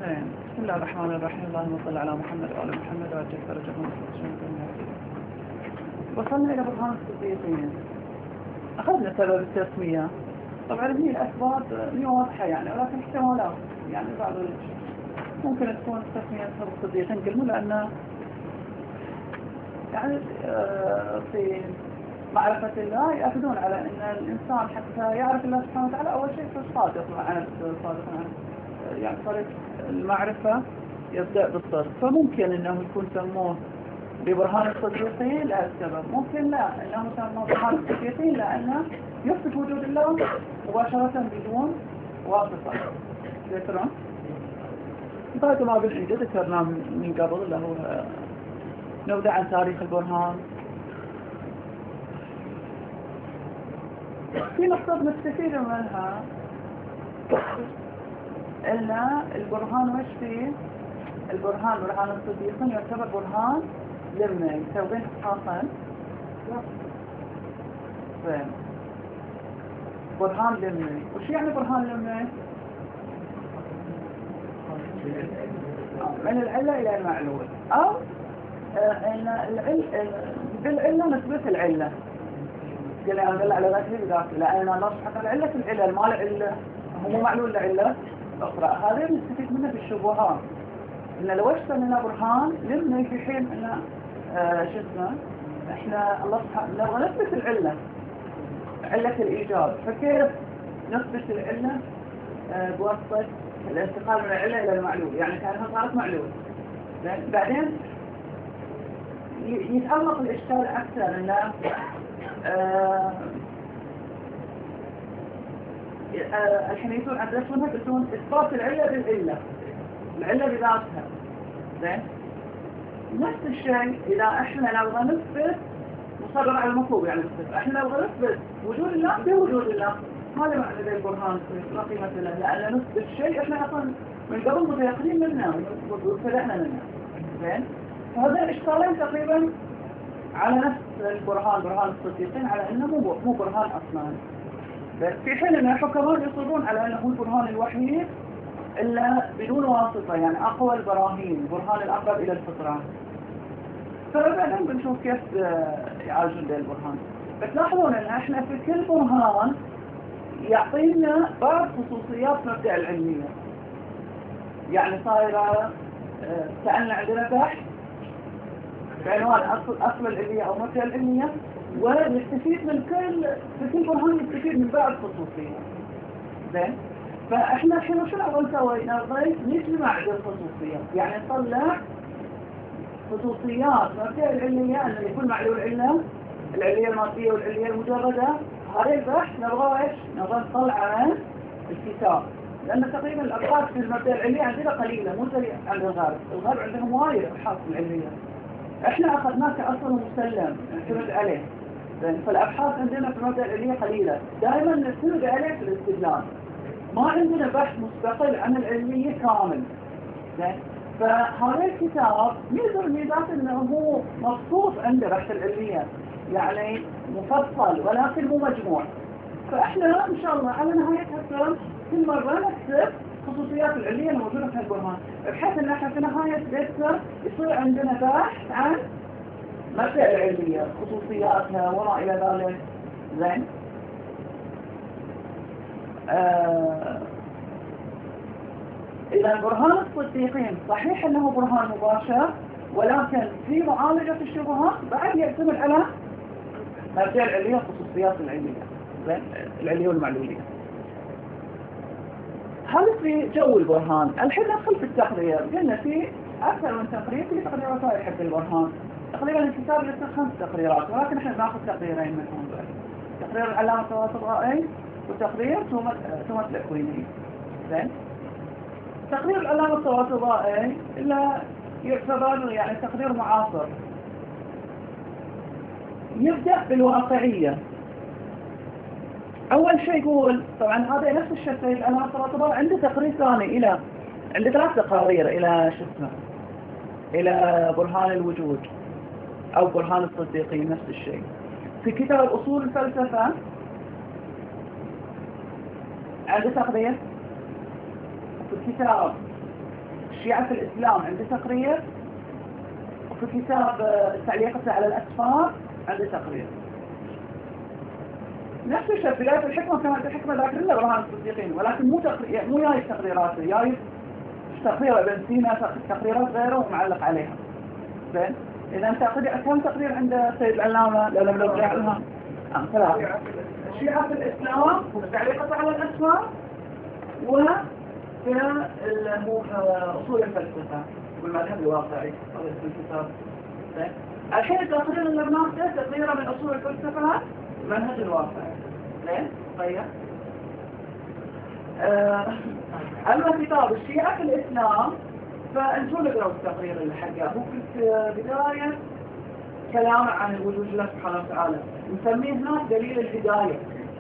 بسم الله الرحمن الرحيم. اللهم صل على محمد وآل محمد وعجل فرجهم وصلنا إلى برهان الصديقين. أخذنا سبب التسمية. طبعا هي الأسباب مي واضحة يعني، ولكن احتمالات يعني بعض ممكن تكون تسمية سبب الصديقين قلنا لأن يعني في معرفة الله يأخذون على أن الإنسان حتى يعرف الله سبحانه وتعالى أول شيء في الصادق عن يعني طريق المعرفة يبدأ بالصدق، فممكن أنه يكون سموه ببرهان الصديقين لهالسبب، ممكن لا أنه سموه برهان الصديقين لأنه يثبت وجود الله مباشرة بدون واسطة. ذكرون بعد ما بالعيد ذكرنا من قبل اللي هو نبدأ عن تاريخ البرهان. في نقطة نستفيد منها إلا البرهان وش فيه؟ البرهان برهان الصديقين يعتبر برهان لمي يسوين حقاقا برهان لمي. وش يعني برهان لمي؟ من العلة إلى المعلول، أو بالعلة نثبت العلة. قال أنا دل على ذاته بذاته، لأن الله سبحانه العلة في العلة، ما العلة هو مو معلول لعلة أخرى. هذا نستفيد منه في الشبهات، إن لو اشتغلنا برهان لمن في حين إن شو اسمه إحنا الله سبحانه نبغى نثبت العلة، علة الإيجاد، فكيف نثبت العلة بواسطة الانتقال من العلة إلى المعلول، يعني كانها صارت معلول. بعدين يتعمق الإشكال أكثر إنه الحين يكون أدرسونها يقولون إثبات العلة بالعلة، العلة بذاتها. زين نفس الشيء إذا إحنا نبغى نثبت مصدر على المطلوب، يعني إحنا نبغى نثبت وجود الله بوجود الله، هذا معنى ذي البرهان لا قيمة له، لأن نثبت شيء إحنا أصلا من قبل متيقنين منه وابتدأنا منه. زين فهذا الإشكالين تقريبا على نفس البرهان برهان الصديقين، على أنه مو برهان أصلا، في حين أن الحكماء يصرون على أنه البرهان الوحيد إلا بدون واسطة، يعني أقوى البراهين، برهان الأقرب إلى الفطرة. فبعدين بنشوف كيف يعالجون ذا البرهان. بتلاحظون أن إحنا في كل برهان يعطينا بعض خصوصيات مبدأ العلمية، يعني صايرة كأن عندنا بحث بعنوان أصل العلمية أو مبدأ العلمية، ونستفيد من في كل برهان نستفيد من بعض خصوصيات. زين فإحنا الحين شو نبغى نسوي؟ نبغى نجمع الخصوصيات، يعني نطلع خصوصيات مبدأ العلمية أن يكون معلول العلمية المادية والعلمية المجردة. هذا البحث نبغى ايش؟ نبغى نطلع عن الكتاب، لأن تقريبا الأبحاث في المبدأ العلمي عندنا قليلة، مو زي عند الغرب. الغرب عندهم وايد أبحاث العلمية، احنا أخذناه كأصل مسلم نعتمد عليه. فالأبحاث عندنا في المبدأ العلمي قليلة، دائما نعتمد عليه في الاستدلال، ما عندنا بحث مستقل عن العلمية كامل. فهذا الكتاب ميزات انه هو مبسوط عنده بحث العلمية، يعني مفصل ولكن مو مجموع. فاحنا ان شاء الله على نهاية الترم كل مرة نكتب خصوصيات العلمية الموجودة في البرهان، بحيث ان احنا في نهاية الترم يصير عندنا بحث عن مبدأ العلمية، خصوصياتها وما الى ذلك. زين إذا برهان الصديقين صحيح أنه برهان مباشر، ولكن في معالجة الشبهات بعد يعتمد على مبدأ العلمية وخصوصيات العلمية، العلمية والمعلولية. هل في جو البرهان؟ الحين ندخل في التقرير. قلنا في أكثر من تقرير، في تقريرات وايد حق البرهان. تقريبا الكتاب له 5 تقريرات، ولكن احنا بناخذ تقريرين منهم بس. تقرير العلامة الطبائي وتقرير توماس الأكويني. زين تقرير العلامة الطبائي إلا يعتبر يعني تقرير معاصر، يبدأ بالواقعية. أول شيء يقول طبعا هذا نفس الشيء العلامة الطبائي عنده تقرير ثاني، عنده 3 تقارير إلى شو اسمه إلى برهان الوجود أو برهان الصديقين. نفس الشيء في كتاب أصول الفلسفة عنده تقرير، في كتاب الشيعة في الإسلام عندي تقرير، وفي كتاب تعليقته على الأسفار عندي تقرير. نفس الشيء في بداية الحكمة كانت الحكمة ذاكر لنا برهان الصديقين، ولكن مو جاي تقريراته، جاي تقرير ابن سينا، تقريرات غيره ومعلق عليها. زين، إذا كم تقرير عند سيد العلامة لو لم نرجع لها؟ 3. الشيعة في الإسلام تعليقته على الأسفار، وفي أصول الفلسفة والمذهب الواقعي هذا اسم الكتاب. الحين التقرير اللي بناخذه تقريره من أصول الفلسفة والمنهج الواقعي. ليه؟ طيب. أما كتاب الشيعة في الإسلام فأنتوا نقرأوا التقرير اللي حقه، هو في بداية كلام عن الوجود الله سبحانه وتعالى، نسميه هناك دليل الهداية.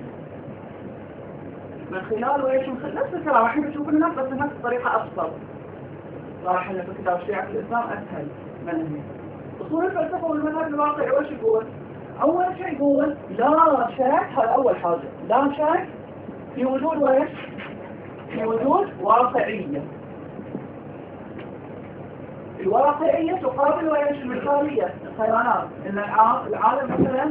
من خلال ويش نفس الكلام الحين بتشوف الناس، بس هناك بطريقة أبسط. صراحة اللي في كتاب الشيعة في الإسلام أسهل من هنا. أصول الفلسفة والمنهج الواقعي وش يقول؟ أول شيء يقول لا شك، هذا أول حاجة، لا شك في وجود ويش؟ في وجود واقعية. الواقعية تقابل ويش المثالية، الخيالات. إن العالم مثلا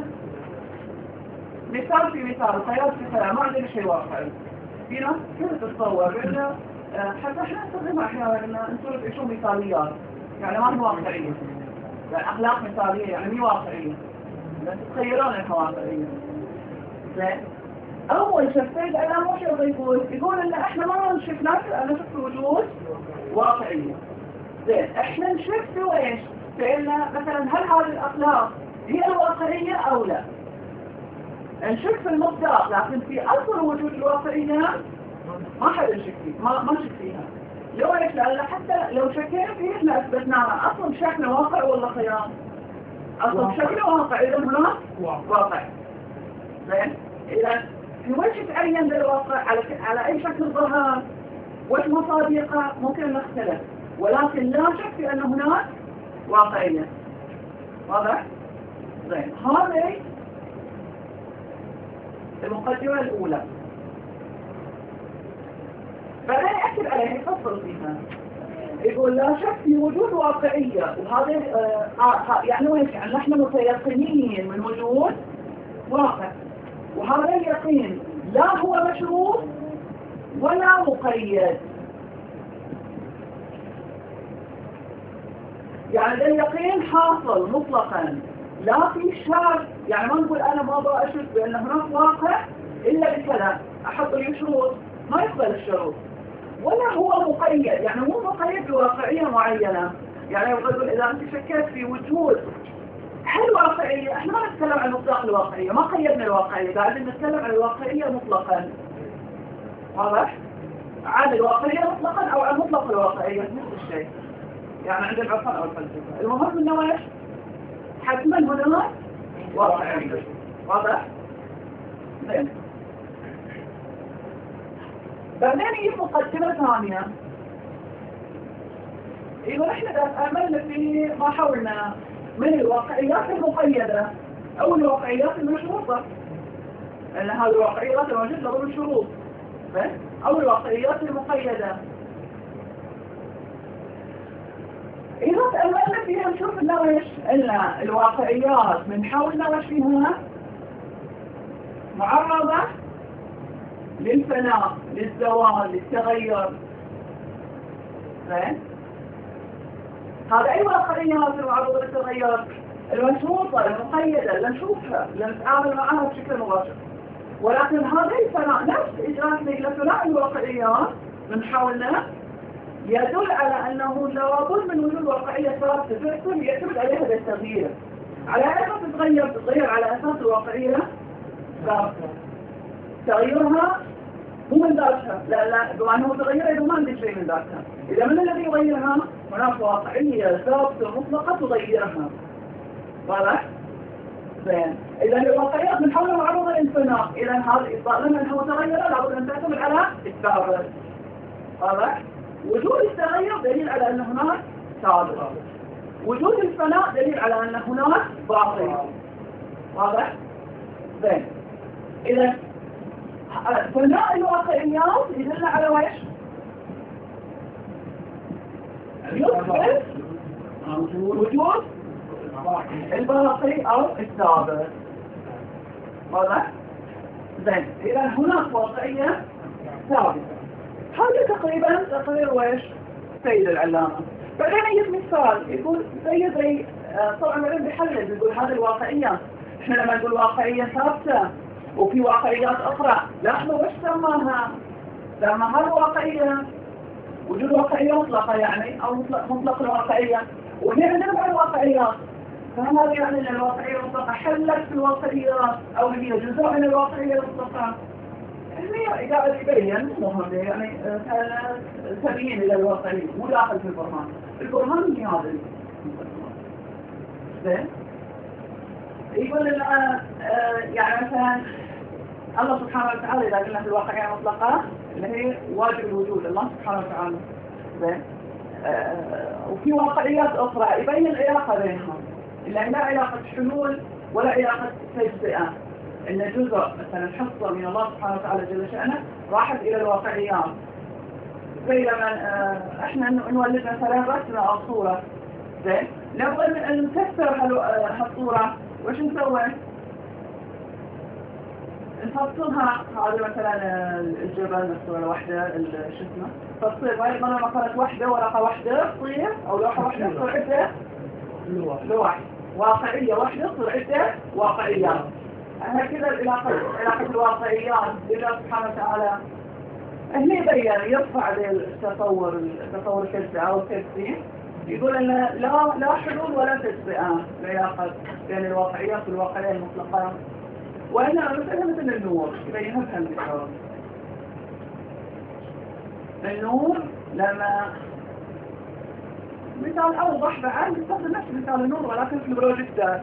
مثال في مثال، الخيال في خيال، ما عندنا شيء واقعي. في ناس كيف تتصور إنه حتى احنا نستخدمها أحيانا إن أنتم تعيشون مثاليات، يعني ما هي واقعية، يعني أخلاق مثالية يعني مو واقعية، بس تتخيلون إنها واقعية. زين، أول شيء السيد علام وش يقول إن إحنا ما نشوف ناس، أنا شفت وجود واقعية. زين، إحنا نشوف في ويش؟ في إن مثلا هل هذه الأخلاق هي الواقعية أو لا؟ نشك في المصداق، لكن في أصل وجود الواقعية ما حد يشك فيه، ما شك فيها. لو ايش؟ لأن حتى لو شكينا فيه احنا اثبتناها، اصلا شكله واقع ولا خيال؟ اصلا شكله واقع، اذا هناك واقع. زين، اذا في وجه تعين للواقع على اي شكل ظهر، وجه مصادقه ممكن نختلف، ولكن لا شك في ان هناك واقعية. واضح؟ زين، هذه المقدمة الأولى. بعدين أكد عليها يفصل فيها، يقول لا شك في وجود واقعية، وهذا يعني ويش؟ يعني نحن متيقنين من وجود واقع، وهذا اليقين لا هو مشروط ولا مقيد. يعني ده اليقين حاصل مطلقا، لا في شرط. يعني ما نقول أنا ما أبغى أشك بأن هناك واقع إلا بكذا، أحط لي شروط، ما يقبل الشروط. ولا هو مقيد، يعني مو مقيد بواقعية معينة. يعني يقول إذا أنت شكيت في وجود هل واقعية، احنا ما نتكلم عن مطلق الواقعية، ما قيدنا الواقعية، قاعدين نتكلم عن الواقعية مطلقا. واضح؟ عن الواقعية مطلقا أو عن مطلق الواقعية نفس الشيء، يعني عند العرفان أو الفلسفة. المهم إنه ايش؟ حتما هنا واقعية. واضح؟ زين. بعدين يجي مقدمة ثانية، يقول احنا تأملنا في ما حولنا من الواقعيات المقيدة أو الواقعيات المشروطة، لأن هذه الواقعيات الموجودة ضمن الشروط، أو الواقعيات المقيدة. إذا تأملنا فيها نشوف إنه إيش؟ إن الواقعيات من حولنا وش فيها؟ معرضة للفناء، للزوال، للتغير. هذا أي واقعيات المعرضة للتغير؟ المشروطة، المقيدة، اللي نشوفها، اللي نتعامل معها بشكل مباشر. ولكن هذا الفناء نفس إجراء لفناء الواقعيات من حولنا يدل على أنه لابد من وجود واقعية ثابتة يعتمد عليها بالتغيير. على أساس تتغير على أساس الواقعية ثابتة. تغيرها مو من ذاتها، لا بما أنه تغير إذا ما عندك شيء من ذاتها. إذا من الذي يغيرها؟ هناك واقعية ثابتة مطلقة تغيرها. واضح؟ زين، إذا الواقعيات من حولها معرضة للفناء، إذا هذا طالما أنها متغيرة لابد أن تعتمد على الثابت. واضح؟ وجود التغير دليل على أن هناك ثابت، وجود الفناء دليل على أن هناك باقي. واضح؟ زين، إذا فناء الواقعيات يدل على ويش؟ يثبت وجود الباقي أو الثابت. واضح؟ زين، إذا هناك واقعية ثابتة. هذا تقريبا تقرير ويش سيد العلامة. بعدين يجي مثال يقول زي طبعا بعدين بيحلل بيقول هذه الواقعية، احنا لما نقول واقعية ثابتة وفي واقعيات أخرى، لاحظوا وش سماها؟ سماها الواقعية وجود واقعية مطلقة يعني أو مطلق الواقعية، وهي عندنا بعض الواقعيات، فهذا يعني أن الواقعية المطلقة حلت في الواقعيات أو هي جزء من الواقعية المطلقة. هي قاعد يبين مهم يعني تبيين إلى الواقعية مو داخل في البرهان. البرهان هي هذا زين. يقول لنا يعني مثلا الله سبحانه وتعالى إذا قلنا في الواقعية المطلقة اللي هي واجب الوجود الله سبحانه وتعالى زين. وفي واقعيات أخرى يبين العلاقة بينهم، إلا لا علاقة حلول ولا علاقة تجزئة، إن جزء مثلا حصة من الله سبحانه وتعالى جل شأنه راحت إلى الواقعيات. زي لما إحنا نولد مثلا رسمة أو صورة زين، نبغى أن نكسر هالصورة وش نسوي؟ نفصلها. هذا مثلا الجبل الصورة واحدة شو اسمه فتصير غير ما كانت واحدة ورقة واحدة تصير أو لوحة واحدة تصير عدة لوح واقعية واحدة تصير عدة واقعيات. هكذا علاقة الواقعيات بالله سبحانه وتعالى. هني بيان يرفع التصور الكلسي أو الكلسي، يقول أن لا حلول ولا تجزئة العلاقة بين الواقعيات والواقعية المطلقة، وإنما مثلا مثل النور يبينها بهالمثال. النور لما مثال أوضح بعد نستخدم نفس مثال النور ولكن في البروجكتات.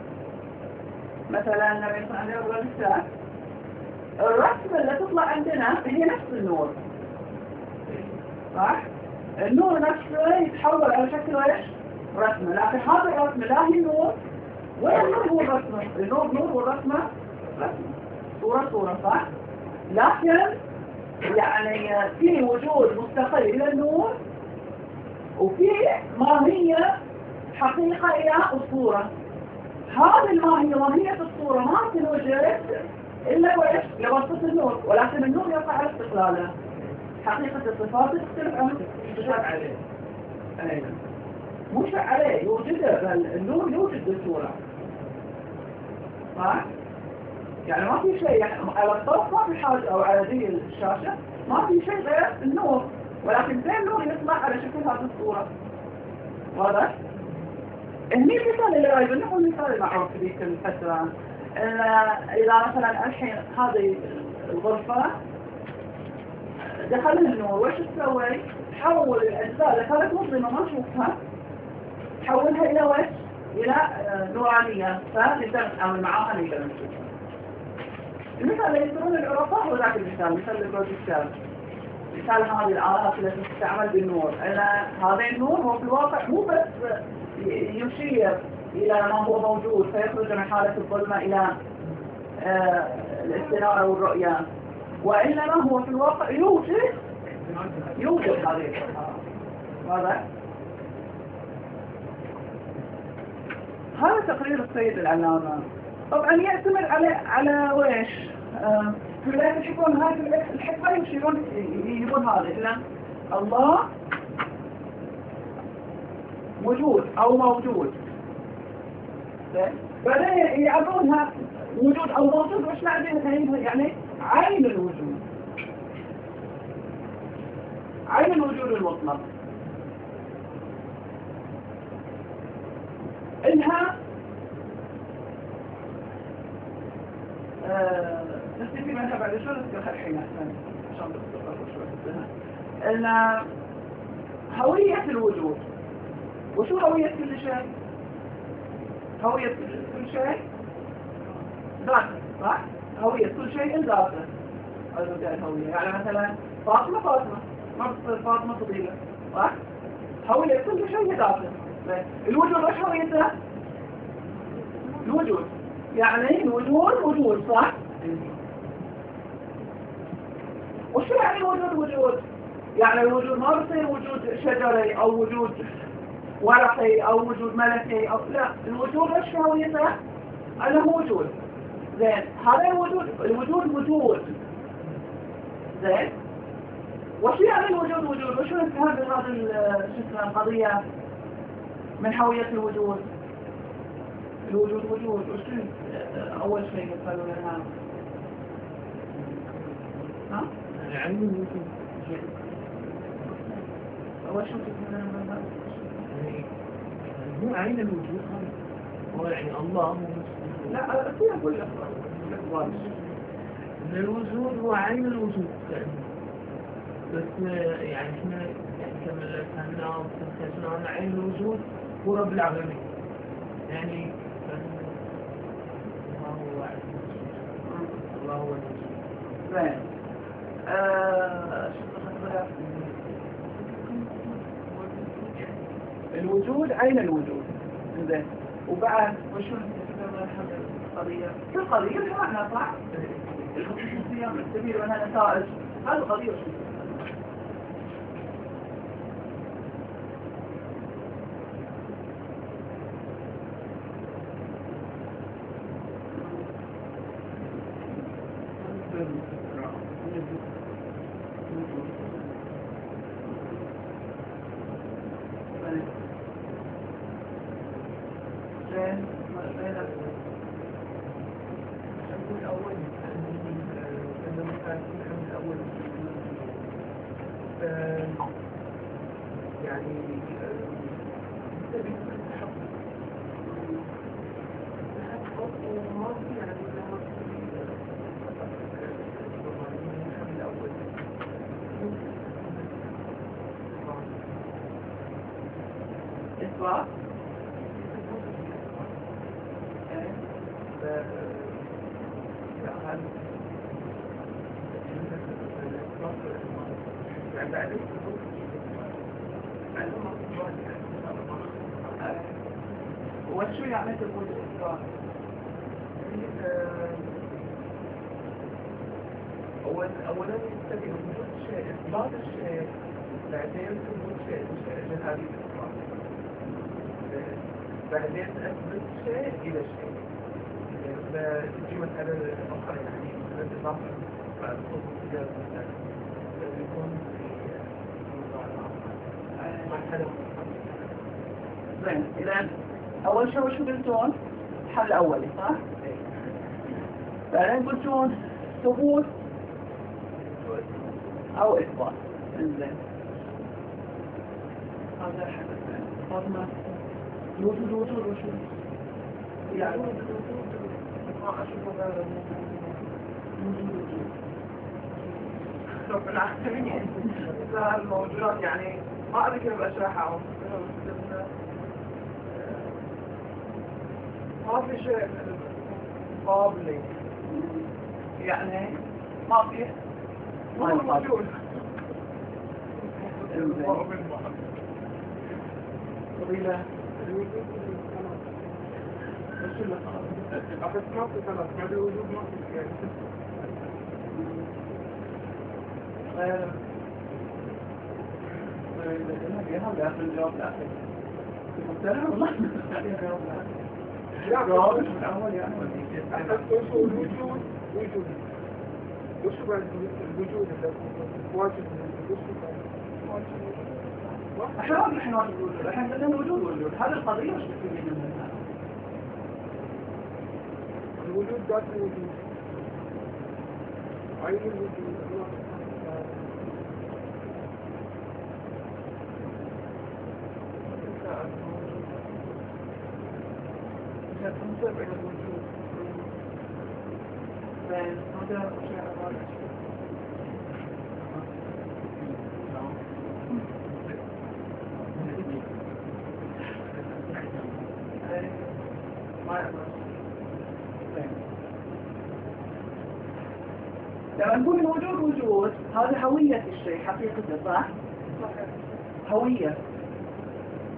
مثلا لما يكون عندنا بروجكتات الرسمة اللي تطلع عندنا هي نفس النور صح؟ النور نفسه يتحول على شكل ايش؟ رسمة، لكن هذا الرسمة لا هي نور ولا النور هو الرسمة. النور نور والرسمة رسمة، صورة صح؟ لكن يعني في وجود مستقل إلى النور وفي ماهية حقيقة إلى الصورة. هذه ماهية الصورة ما تنوجد إلا وإيش؟ لواسطة النور، ولكن النور يقع على استقلاله. حقيقة الصفات تختلف عن الشرع عليه. مش عليه يوجده، بل النور يوجد بالصورة صح؟ يعني ما في شيء يعني على الطرف ما في حاجة أو على ذي الشاشة ما في شيء غير النور، ولكن زي النور يطلع على شكل هذه الصورة. واضح؟ هني المثال اللي رايد انه هو المثال المعروف في ذيك الفترة. إذا مثلا الحين هذه الغرفة دخلها النور وش تسوي؟ تحول الأجزاء اللي كانت مظلمة ما نشوفها تحولها إلى وش؟ إلى نورانية، فنقدر نتعامل معاها نقدر نشوفها. المثال اللي يسمون العرفاء هو ذاك المثال، مثال البروجيكتور، مثال هذه الآلات التي تستعمل بالنور. هذا النور هو في الواقع مو بس يشير إلى ما هو موجود فيخرج من حالة الظلمة إلى الاستنارة والرؤية، وإنما هو في الواقع يوجد هذه واضح؟ هذا تقرير السيد العلامة. طبعا يعتمد على ويش؟ في الآية يحبون هذه الحكمة يجيبون هذا إلا الله وجود أو موجود. بعدين يعبونها وجود أو موجود وش معنى يعني عين الوجود، عين الوجود المطلق. إنها نستفيد منها بعد شو نذكر الحين أحسن عشان تذكر شو إن هوية الوجود. وشو هوية كل شيء؟ هوية كل شيء ذاته صح؟ هوية كل شيء ذاته. هذا الهوية يعني مثلا فاطمة ما بتصير فاطمة فضيلة صح؟ هوية كل شيء ذاته. الوجود وش هويته؟ الوجود يعني الوجود وجود صح؟ وشو يعني وجود؟ يعني الوجود ما بصير وجود شجري أو وجود ورقي أو وجود ملكي أو لا، الوجود وش هويته؟ أنه وجود. زين، هذا الوجود وجود. زين، وش يعني الوجود وجود؟ وشو نفهم بهذه القضية من هوية الوجود؟ الوجود وجود، وش أول شيء يقولوا لنا؟ ها؟ عين الوجود. أول شيء تفهمنا من هذا؟ مو عين الوجود هو يعني الله لا أصير أقول لك الوجود هو عين الوجود بس يعني احنا يعني كما فهمنا واستنتجنا ان عين الوجود هو رب العالمين يعني الله هو الوجود. زين. الوجود عين الوجود. زين، وبعد وشو القضية؟ كل قضية لها معنى صح؟ الخصوصية الكبيرة منها نتائج، هذه القضية وشو؟ وشو يعني تقول الإسلام؟ أولا يستبيع وجود شيء إثبات الشيء بعدين ثبوت شيء جهازي الإثبات بعدين أثبت شيء إلى شيء فتجي مسألة أخرى يعني مثلا إضافة بعد خصوصية مثلا يكون في مرحلة زين. إذا أول شيء وشو قلتون؟ الحل الأولي صح؟ بعدين قلتون ثبوت أو إثبات. زين، هذا الحل الثاني. فاطمة الوجود وشو؟ يعني ما أشوف هذا الوجود رب العالمين الموجودات يعني ما أدري كيف أشرحها ما في شيء قابل يعني ما في ما موجود طويلة وش اللي أخذ ما في ثلاث ما في وجود ما في هذا آخر الجواب الأخير مقتنع والله جواب من الأول يعني الوجود وش بعد الوجود واجب احنا ما نحن واجب الوجود، احنا قلنا الوجود والوجود، هذه القضية وش بتفيد منها؟ الوجود ذات الوجود عين الوجود تنسب إلى الوجود. هذا شيء غالي. لما نقول الوجود وجود هذا هوية الشيء حقيقته صح؟ هوية.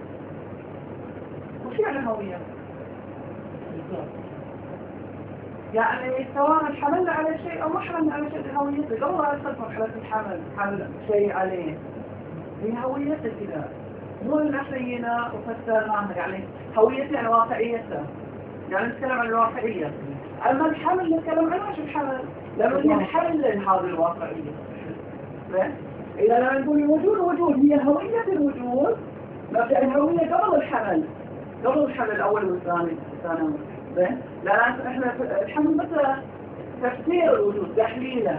وش يعني هوية؟ يعني سواء حملنا على شيء أو ما حملنا على شيء هويته قبل لا أدخل مرحلة الحمل حمل شيء عليه هي هويته كذا مو اللي نحيينا وفسرناها يعني هويته يعني واقعيته يعني نتكلم عن الواقعية أما الحمل نتكلم عنه شو الحمل لأنه هي نحلل هذه الواقعية إذا لما نقول الوجود هي هوية الوجود مبدأ الهوية قبل الحمل الأول والثاني لا احنا الحمل مثل تفسير الوجود تحليله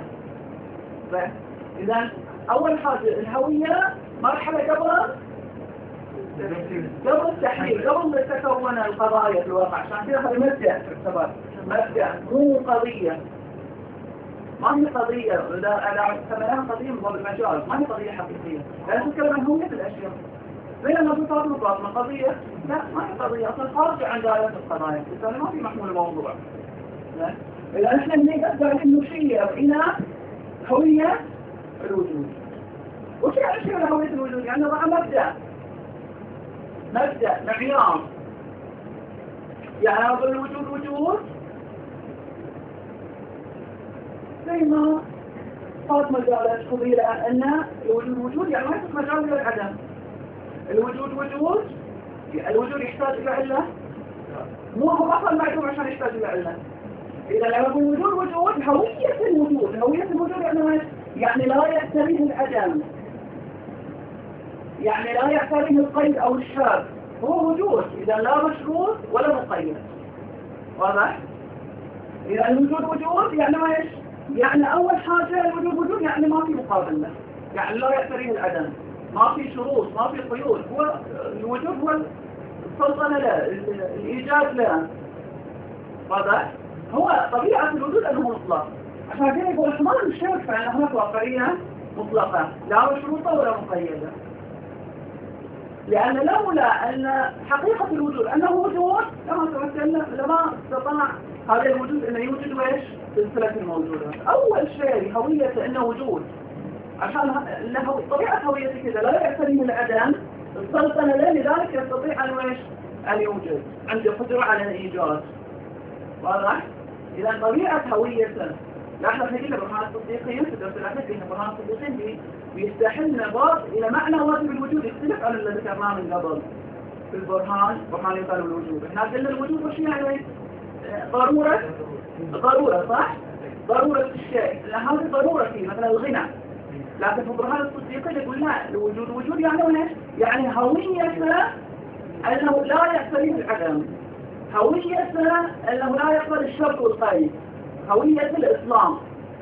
إذا أول حاجة الهوية مرحلة قبل التحليل قبل تكون القضايا في الواقع عشان كذا هذا مبدأ تعتبر مبدأ مو قضية ما هي قضية إذا سميناها قضية من باب المجال ما هي قضية حقيقية لأن تتكلم عن هوية الأشياء زي لما تطلب مطلقنا قضية لا ما هي قضية أصلا خارجة عن دائرة القضايا بالتالي ما في محمول الموضوع إذا نحن نقدر نشير إلى هوية الوجود وش يعني نشير إلى هوية الوجود؟ يعني نضع مبدأ معيار يعني أقول الوجود وجود زي ما فاطمة قالت قبيلة أن الوجود وجود يعني ما يصير مجال إلى العدم الوجود يحتاج إلى علة مو هو أصلا معدوم عشان يحتاج إلى علة إذا لما أقول وجود هوية الوجود يعني لا يعتريه العدم يعني لا يعتريه القيد أو الشاذ هو وجود إذا لا مشروط ولا مقيد واضح؟ إذا الوجود وجود يعني ما إيش؟ يعني أول حاجة الوجود وجود يعني ما في مقابل له يعني لا يعتريه العدم ما في شروط ما في قيود هو الوجود هو السلطنة له الإيجاد له واضح؟ هو طبيعة الوجود أنه مطلق عشان كده يقول احنا ما نشترك في أن هناك واقعية مطلقة لا مشروطة ولا مقيدة لأن لولا أن حقيقة الوجود أنه وجود لما استطاع هذا الوجود أنه يوجد وإيش سلسلة الموجودات أول شيء هوية أنه وجود عشان طبيعة هويته كذا لا يعتريه العدم السلطنة له لذلك يستطيع أن يوجد عنده قدرة على الإيجاد واضح؟ إذا طبيعة هويته لاحظ هذه برهان التصديقين في الدرس الأخير فيها برهان التصديقين بيستحلنا باب إلى معنى واجب الوجود يختلف عن اللي ذكرناه من قبل في البرهان برهان يقال الوجود احنا قلنا الوجود وش يعني ضرورة صح؟ ضرورة الشيء لأن هذه ضرورة فيه مثلا الغنى لكن في برهان التصديقين يقول لا الوجود وجود يعني ايش؟ يعني هويته أنه لا يعتريه العدم هويته أنه لا يقبل الشرط والقيد هوية الإسلام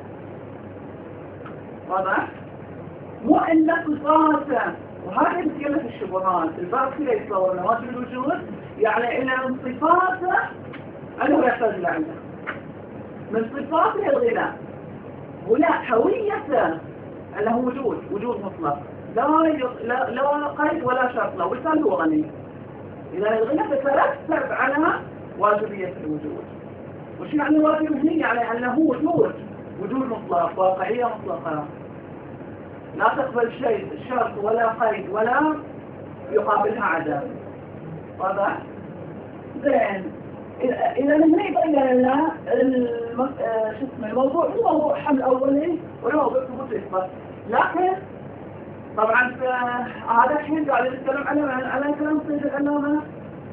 واضح؟ مو أن صفاته وهذه بتكلم الشبهات الباب كده يتصور نواجب الوجود يعني إن من صفاته أنه يحتاج لعنده من صفاته الغنى ولا هويته أنه وجود مطلق لا قيد ولا شرط له وبالتالي هو غني إذا الغنى تترتب على واجبية الوجود وش يعني واجب هنا؟ يعني أنه وجود مطلق واقعية مطلقة لا تقبل شيء شرط ولا قيد ولا يقابلها عدم واضح؟ زين إذا هنا يبين لنا الموضوع مو موضوع حمل أولي ولا موضوع ثبوت الإثبات لكن طبعا هذا الحين قاعد نتكلم على كلام سيد العلامة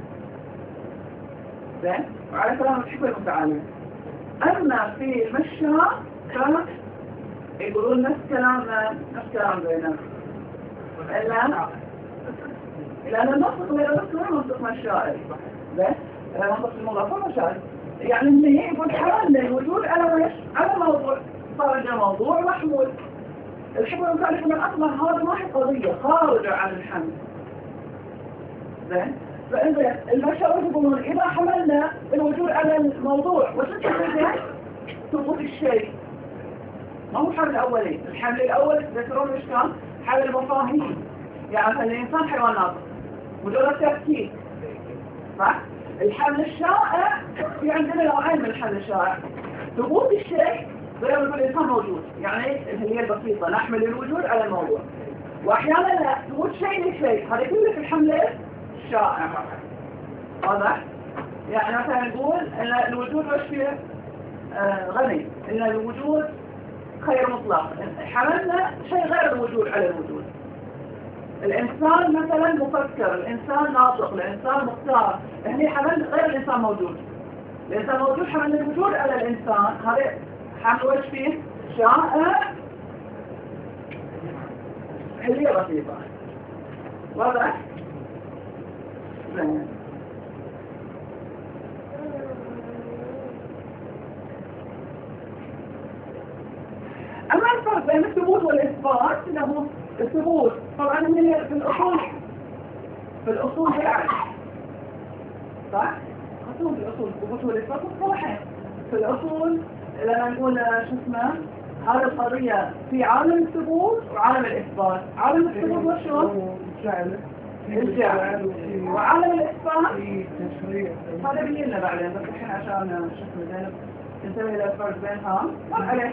زين وعلى كلام الحكمة المتعالية أما في المشى يقولون نفس كلام بيننا لأن النص غير النص منطق مشاعري بس منطق المضافة مشاعري يعني إنه يقول حملنا الوجود على موضوع صار جاء موضوع محمول الحكمة المتعالية من أصلا هذا ما هي قضية خارجة عن الحمل زين فإذا المشاعر يقولون إذا حملنا الوجود على الموضوع وتتحدث ثبوت الشيء ما هو الحمل الأولي الحمل الأول تذكرون إيش كان؟ حمل المفاهيم يعني الإنسان حيوان ناطق مجرد تفكير صح؟ الحمل الشائع في عندنا نوعين من الحمل الشائع ثبوت الشيء زي ما نقول الإنسان موجود يعني هي البسيطة نحمل الوجود على الموضوع وأحيانا لا ثبوت شيء لشيء هذا كله في الحمل الشائع واضح؟ يعني مثلا نقول أن الوجود وش فيه؟ غني، إن الوجود خير مطلق، حملنا شيء غير الوجود على الوجود. الإنسان مثلا مفكر، الإنسان ناطق، الإنسان مختار، هني حملنا غير الإنسان موجود. الإنسان موجود حملنا الوجود على الإنسان، هذا حمل وش فيه؟ شائع حلية بسيطة. واضح؟ زين. أما الفرق بين الثبوت والإثبات له الثبوت طبعا من في الأصول بالعكس، صح؟ الأصول الثبوت والإثبات مصطلحين. في الأصول لما نقول شو اسمه هذه القضية في عالم الثبوت وعالم الإثبات. عالم الثبوت وشو؟ الجعل. وعالم الإثبات هذا بيجينا بعدين، بس الحين عشان شكل زينب انتبه إلى الفرق بينها. ما عليك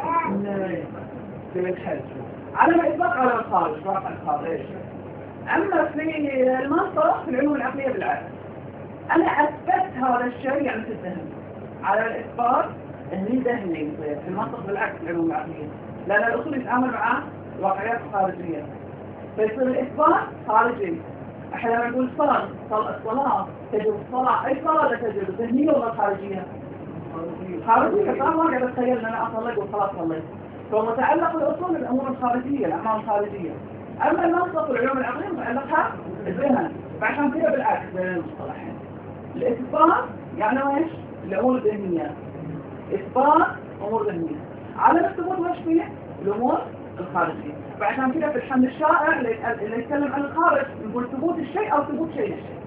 عالم الإثبات عالم الخارج، واقع الخارج. أما في المنطق في العلوم العقلية بالعكس، أنا أثبت هذا الشيء يعني في الذهن. على الإثبات هني ذهني يصير، في المنطق بالعكس العلوم العقلية، لأن الأصول يتعامل مع الواقعيات الخارجية، فيصير الإثبات خارجي. احنا لما نقول الصلاة تجربة الصلاة، أي صلاة تجربة ذهنية ولا خارجية؟ خارجية. فأنا ما قاعد أتخيل أن أنا أصلي وخلاص صليت. فمتعلق بالأصول بالأمور الخارجية، الأعمال الخارجية. أما المنطق والعلوم العقلية متعلقها بالذهن، فعشان كده بالعكس بين المصطلحين. الإثبات يعني ايش؟ الأمور الذهنية. إثبات أمور ذهنية. عالم الثبوت وش فيه؟ الأمور الخارجية. فعشان كده في الحمل الشائع اللي يتكلم عن الخارج نقول ثبوت الشيء أو ثبوت شيء للشيء.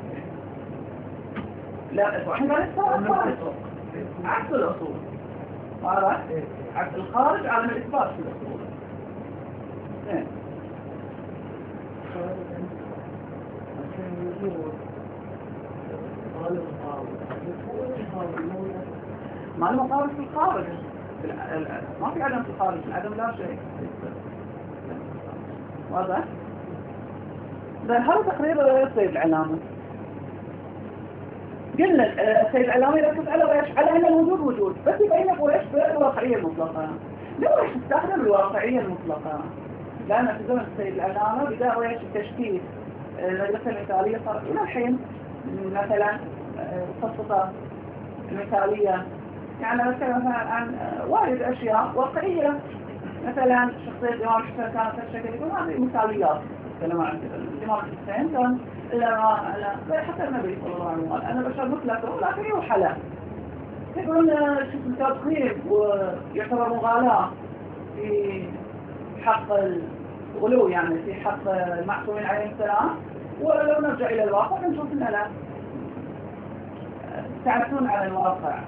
لا احنا الخارج عكس الأصول. واضح؟ عكس الخارج عالم الإثبات في الأصول. ما المقابل في الخارج، ما في عدم في الخارج، العدم لا شيء. واضح؟ هذا تقرير السيد العلامة. قلنا السيد العلامة يركز على أن الوجود وجود، بس يبين لك ويش بالواقعية المطلقة. لو ايش تستخدم الواقعية المطلقة؟ لأن في زمن السيد العلامة بدأ ويش التشكيل المدرسة المثالية صارت إلى الحين مثلا خصصة المثالية، يعني نتكلم مثلا عن وايد أشياء واقعية، مثلا شخصية الإمام الحسين كانت هالشكل، يقول هذه مثاليات. نتكلم عن الإمام الحسين كان حتى النبي صلى الله عليه وسلم أنا بشر مثلكم ولكن يوحى له. يقولون شو تضخيم ويعتبر مغالاة في حق الغلو، يعني في حق المعصومين عليهم السلام. ولو نرجع إلى الواقع نشوف أن لا تعرفون على الواقع.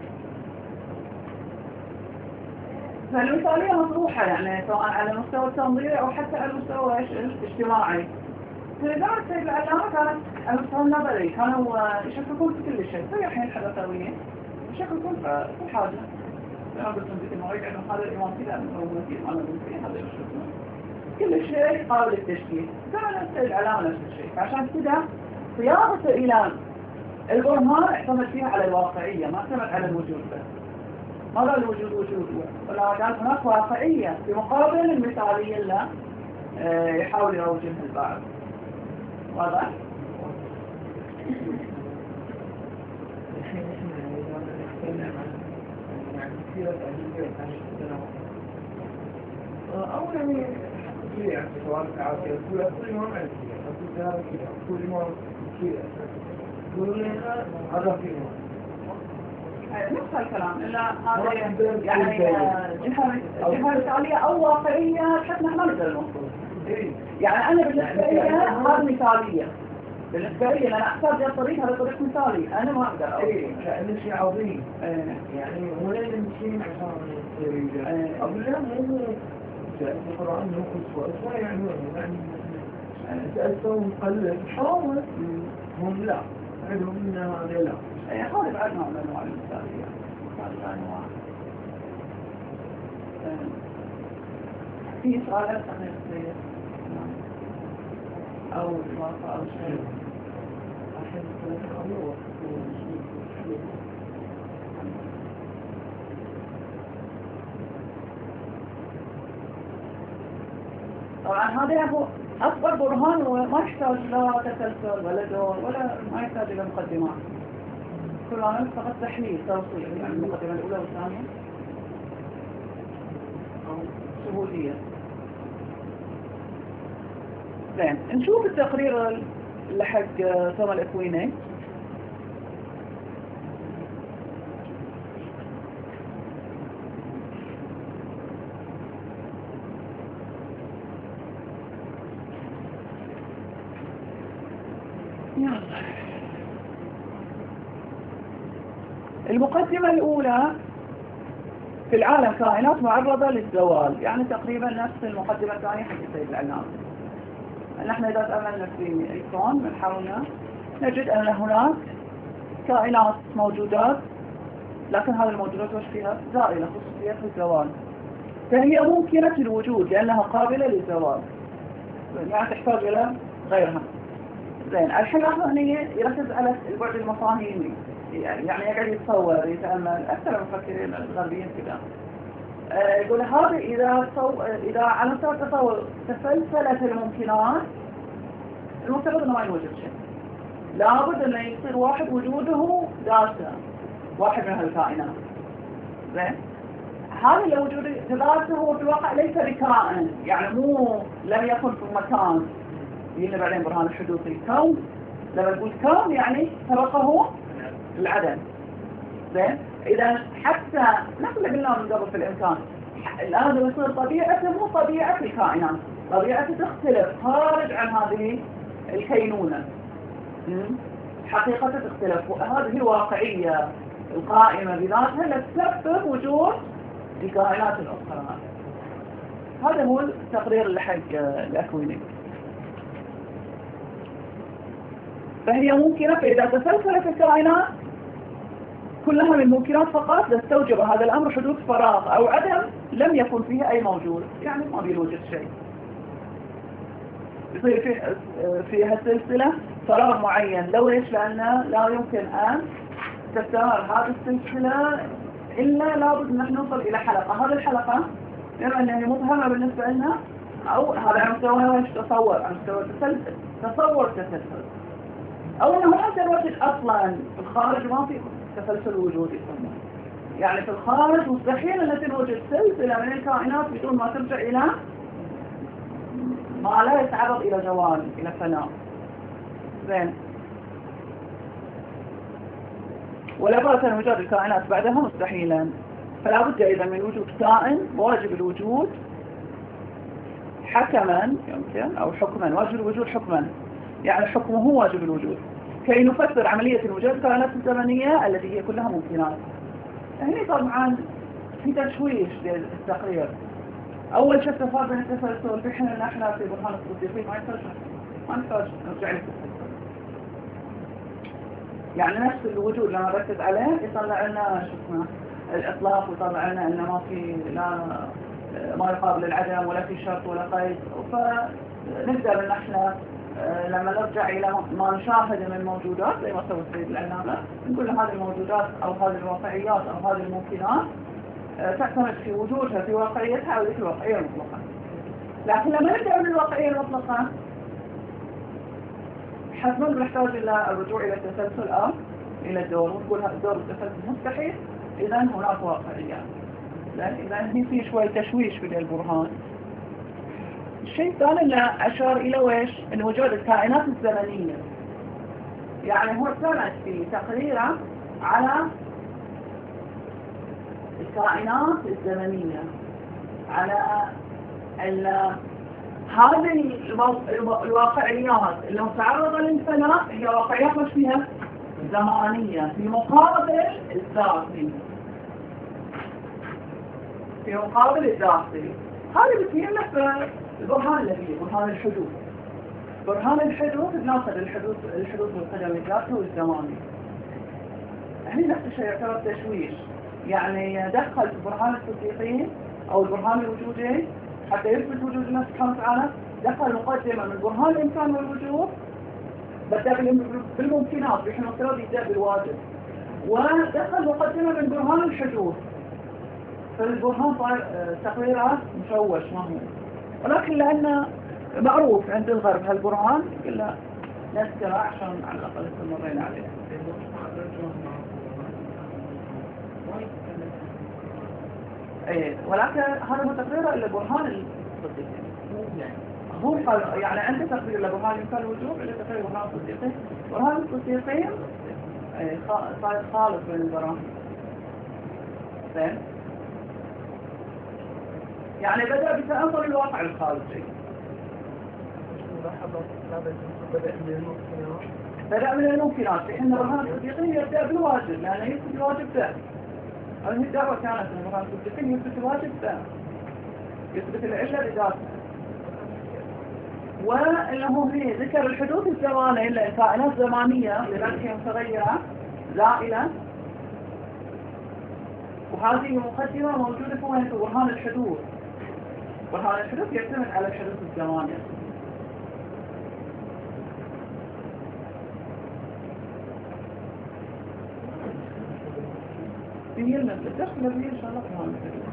فالمثالية مطروحة يعني سواء على المستوى التنظيري أو حتى على المستوى الاجتماعي. في زمن السيد العلامة كانت على المستوى النظري، كانوا يشككون في كل شيء، زي الحين الحدثاويين يشككون في كل حاجة. أنا قلت لكم المواعيد عندهم هذا الإمام كذا أنه مثير أنا مثير هذا يشككون كل شيء قابل للتشكيك. زمن السيد العلامة نفس الشيء، فعشان كذا صياغة إلى البرهان اعتمد فيها على الواقعية، ما اعتمد على الوجود بس. ما قال الوجود وجود، ولا قال هناك واقعية في مقابل المثالية اللي يحاول يروجها البعض. واضح؟ الحين احنا إذا نتكلم عن سيرة أهل البيت أولا في سؤال تعافي كل ما عندي كل هذا كذا كل ما كذا كل هذا كذا نفس الكلام إلا هذا يعني جهة مثالية أو واقعية حتى نحن ما نقدر المفروض. يعني أنا بالنسبة لي هذا مثالية، بالنسبة لي أنا أحتاج الطريق هذا طريق مثالي، أنا ما أقدر. كأنه شيء عظيم يعني ولا نمشي عشان أبدا مو القرآن مو قصوى يعني سألتهم قلت حاول هم لا عندهم من هذا لا هذا بعد نوع من أنواع المثالية. هذا أنواع في سؤالات تقنية أو إضافة أو شيء طبعا هذا هو أكبر برهان وما يحتاج لا تسلسل ولا دور ولا ما يحتاج إلى مقدمات. كل ما فقط تحليل توصيل يعني المقدمة الأولى والثانية أو شهودية. زين نشوف التقرير اللي حق توما أكويني. المقدمة الأولى في العالم كائنات معرضة للزوال، يعني تقريبا نفس المقدمة الثانية حق السيد العلام. نحن إذا تأملنا في الكون من حولنا نجد أن هناك كائنات موجودات، لكن هذه الموجودات وش فيها؟ زائلة، خصوصية الزوال، فهي ممكنة الوجود لأنها قابلة للزوال، يعني تحتاج إلى غيرها. زين الحين هنا يركز على البعد المفاهيمي، يعني يقعد يتصور يتأمل أكثر المفكرين الغربيين كذا. يقول هذا إذا على مستوى التصور تسلسلت الممكنات، المفترض أنه ما يوجد شيء، لابد أنه يصير واحد وجوده ذاته، واحد من هالكائنات. زين هذا اللي وجوده ذاته هو في الواقع ليس بكائن، يعني مو لم يكن في مكان. يجينا بعدين برهان الحدوثي كون، لما نقول كون يعني سبقه العدم. زين إذا حتى نفس اللي قلناه من قبل في الإمكان، الآن لما يصير طبيعته مو طبيعة الكائنات، طبيعته تختلف خارج عن هذه الكينونة، حقيقته تختلف، وهذه الواقعية القائمة بذاتها لتسبب وجود الكائنات الأخرى. هذا هو التقرير اللي حق الأكويني. فهي ممكنة، فإذا تسلسلت الكائنات كلها من ممكنات فقط تستوجب هذا الأمر حدوث فراغ أو عدم لم يكن فيه أي موجود، يعني ما بيوجد شيء. يصير فيها سلسلة فراغ معين. لو ليش؟ لأن لا يمكن أن تستمر هذه السلسلة إلا لابد أن نوصل إلى حلقة. هذه الحلقة إما أنها مبهمة بالنسبة لنا، أو هذا عن مستوى تصور، عن مستوى تصور تسلسل، أو أنه لا تواجد أصلا في الخارج، ما في تسلسل وجودي. يعني في الخارج مستحيل أن توجد سلسلة من الكائنات بدون ما ترجع إلى ما لا يتعرض إلى زوال، إلى فناء. زين ولا بأس أن وجود الكائنات بعدها مستحيلا، فلا بد إذا من وجود كائن واجب الوجود حكما يمكن، أو حكما، واجب الوجود حكما، يعني حكمه هو واجب الوجود، كي نفسر عملية الوجود الكائنات الزمنية التي هي كلها ممكنات. هنا طبعا في تشويش للتقرير. أول شيء تفاضل بين التسلسل، في حين أن احنا في برهان الصديقين ما نحتاج نرجع للتسلسل. يعني نفس الوجود لما نركز عليه يطلع لنا شو اسمه الإطلاق، ويطلع لنا أنه ما في ما يقابل العدم ولا في شرط ولا قيد. فنقدر أن احنا لما نرجع إلى ما نشاهد من موجودات زي ما سوى السيد العلامة، نقول هذه الموجودات أو هذه الواقعيات أو هذه الممكنات تعتمد في وجودها في واقعيتها أو في الواقعية المطلقة. لكن لما نبدأ من الواقعية المطلقة حتما نحتاج إلى الرجوع إلى التسلسل أو إلى الدور، ونقول هذا الدور التسلسل مستحيل، إذا هناك واقعية. إذا هي في شوي تشويش في البرهان. الشيء الثاني اللي أشار إلى ويش؟ أن وجود الكائنات الزمنية، يعني هو اعتمد في تقريره على الكائنات الزمنية، على أن هذه الواقعيات اللي متعرضة للفناء هي واقعيات مش فيها زمانية، في مقابل الذاتي، في مقابل الذاتي. هذا بتهيئنا في البرهان الذي برهان الحدوث. برهان الحدوث بناخذ الحدوث والقدم الذاتي والزماني. هنا نفس الشيء يعتبر تشويش، يعني دخل برهان التصديقين أو البرهان الوجودي حتى يثبت وجود الله سبحانه وتعالى، دخل مقدمة من برهان الإمكان والوجود، بدأ بالممكنات بحين افتراض يبدأ بالواجب، ودخل مقدمة من برهان الحدوث. فالبرهان صار تقريره مشوش ما هو، ولكن لأن معروف عند الغرب هالبرهان كله نذكره عشان على الأقل استمرينا عليه. ايه ولكن هذا مو تقريره الا برهان الصديقين. هو يعني عنده تقرير لبرهان يمكن الوجوب الا تقرير برهان الصديقين. برهان الصديقين صار خالص بين البراهين. زين يعني بدأ بتأثر الواقع الخارجي. بدأ من الممكنات في حين برهان الصديقين يبدأ بالواجب لأنه يثبت الواجب ثاني. هذه الدعوة كانت من برهان الصديقين يثبت الواجب ثاني. يثبت العلة بذاتها. وإنه هي ذكر الحدوث الزمانية إلا الكائنات زمانية لذلك هي متغيرة زائلة. وهذه مقدمة موجودة في برهان الحدوث. برهان الحدوث يعتمد على الحدوث الزماني. هي الدرس الذي إن شاء الله برهان الحدوث.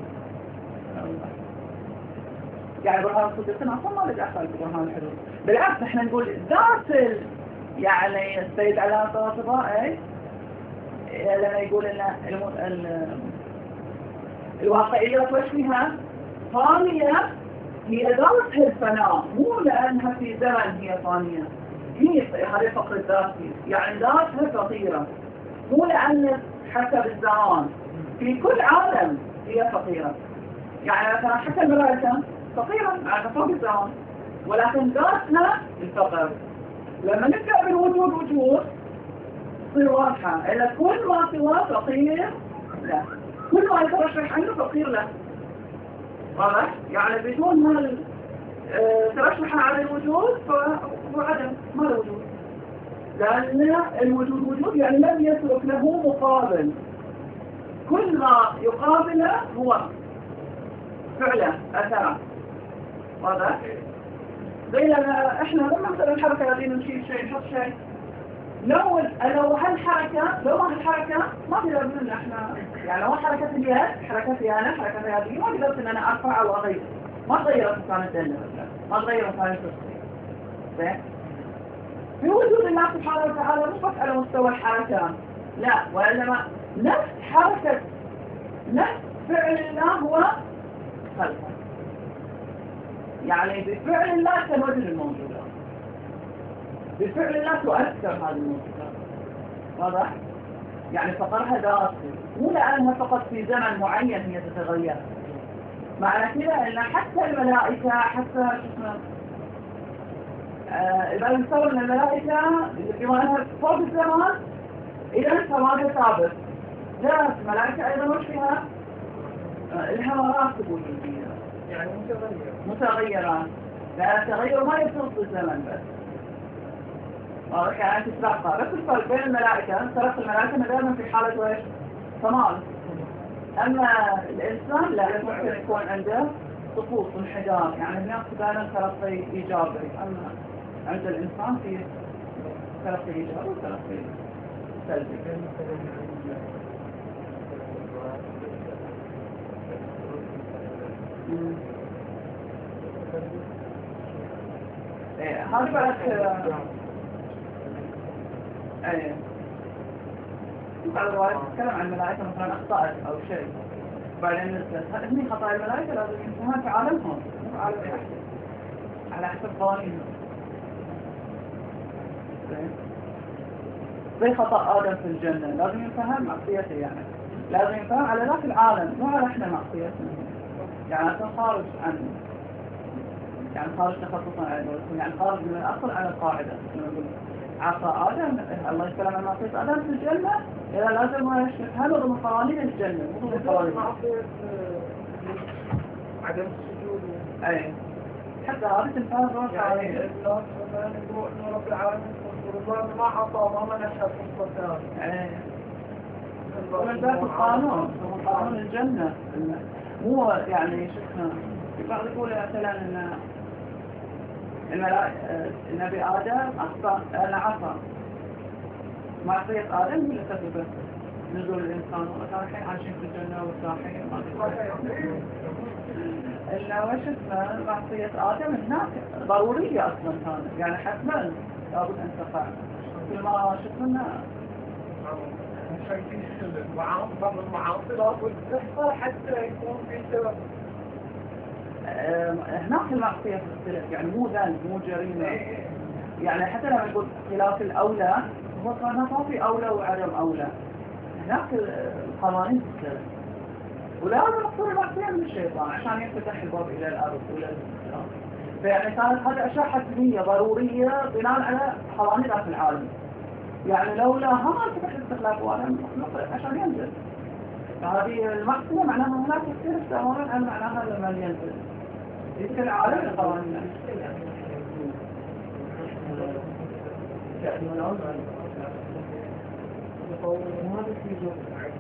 يعني برهان الصديقين أصلا ما لك أخذ برهان الحدوث. بالعكس احنا نقول ذات يعني السيد على الطبائي لما يقول ان الواقعية وش فيها فانية هي ذاتها الفناء مو لأنها في زمن هي فانية. هي هذه فقر الذاتي يعني ذاتها فقيرة مو لأن حسب الزمان في كل عالم هي فقيرة. يعني مثلا حتى الملائكة فقيرة على فوق الزمان ولكن ذاتها الفقر. لما نبدأ بالوجود وجود تصير واضحة إلا كل ما سواه فقير له كل ما يترشح عنه فقير له. واضح؟ يعني بدون ما ترشح على الوجود فهو عدم ما له وجود لأن الوجود وجود يعني لم يترك له مقابل. كل ما يقابله هو فعله أثره. واضح؟ زي لما احنا لما مثلا الحركة الذين نشيل شيء نحط شيء لو هالحركة لو ما هالحركة ما قدرت ان احنا يعني لو حركة اليد حركة انا حركة رياضية ما قدرت ان انا ارفع او اغير ما تغيرت مكان الدنيا ما تغيرت مكان التصوير. زين في وجود الله سبحانه وتعالى مو بس على مستوى الحركة لا وانما نفس حركة نفس فعل الله هو خلقه. يعني بفعل الله تنوجد الموجودات بفعل الله تؤثر هذه الموجودات. واضح؟ يعني فقرها ذاتي مو لأنها فقط في زمن معين هي تتغير. معنى كده أن حتى الملائكة حتى إذا نتصور أن الملائكة بما أنها فوق الزمان إذا فماذا ثابت؟ لا الملائكة أيضا وش فيها؟ لها مراتب وجودية يعني متغيرات. لا التغير ما يصير في الزمن بس. واضح يعني تتبقى بس الفرق بين الملائكة ترى الملائكة دائما في حالة ويش؟ كمال. أما الإنسان لا ممكن يكون عنده سقوط وانحدار يعني هناك دائما تلقي إيجابي أما عند الإنسان في تلقي إيجابي وتلقي سلبي. هذا بعد بعد الرواية تتكلم عن الملائكة مثلا أخطأت أو شيء بعدين هني خطأ الملائكة لازم ينتهى في عالمهم مو عالم على حسب قوانينهم. زي خطأ آدم في الجنة لازم ينفهم معصيته يعني لازم ينفهم على ذاك العالم مو على احنا معصيتنا يعني أصلا خارج عن يعني خارج تخصصا عن يعني خارج من الأصل على القاعدة نقول عصا آدم الله يسلم عن معصية آدم في الجنة إذا لازم ما يفهم ضمن قوانين الجنة مو ضمن قوانين عدم السجود أي حتى هذه تنفهم روح يعني الله رب العالمين الله ما عطى وما منحها فرصتان. ومن ذات القانون قانون الجنة مو يعني شفنا بعض يقول مثلا ان النبي آدم أخطأ عصى معصية آدم هي اللي تثبت نزول الإنسان وقال الحين عايشين في الجنة والساحين إلا وش اسمه معصية آدم هناك ضرورية أصلا كانت يعني حتما لابد أن تقع كل ما شفنا بعض المعاصي لابد تحصل حتى يكون في سبب. هناك المعصية تختلف يعني مو ذنب مو جريمة يعني حتى لما نقول خلاف الأولى هو كان ما في أولى وعدم أولى هناك القوانين تختلف ولازم نقصر المعصية من الشيطان عشان يفتح الباب إلى الأرض وإلى الإسلام فيعني كانت هذه أشياء حتمية ضرورية بناء على قوانين في العالم يعني لولاها ما فتح الاستخلاف وهذا مخلوق عشان ينزل فهذه المعصية معناها هناك تختلف تماما عن معناها لما ينزل يذكر العالم القوانين وهذا في جزء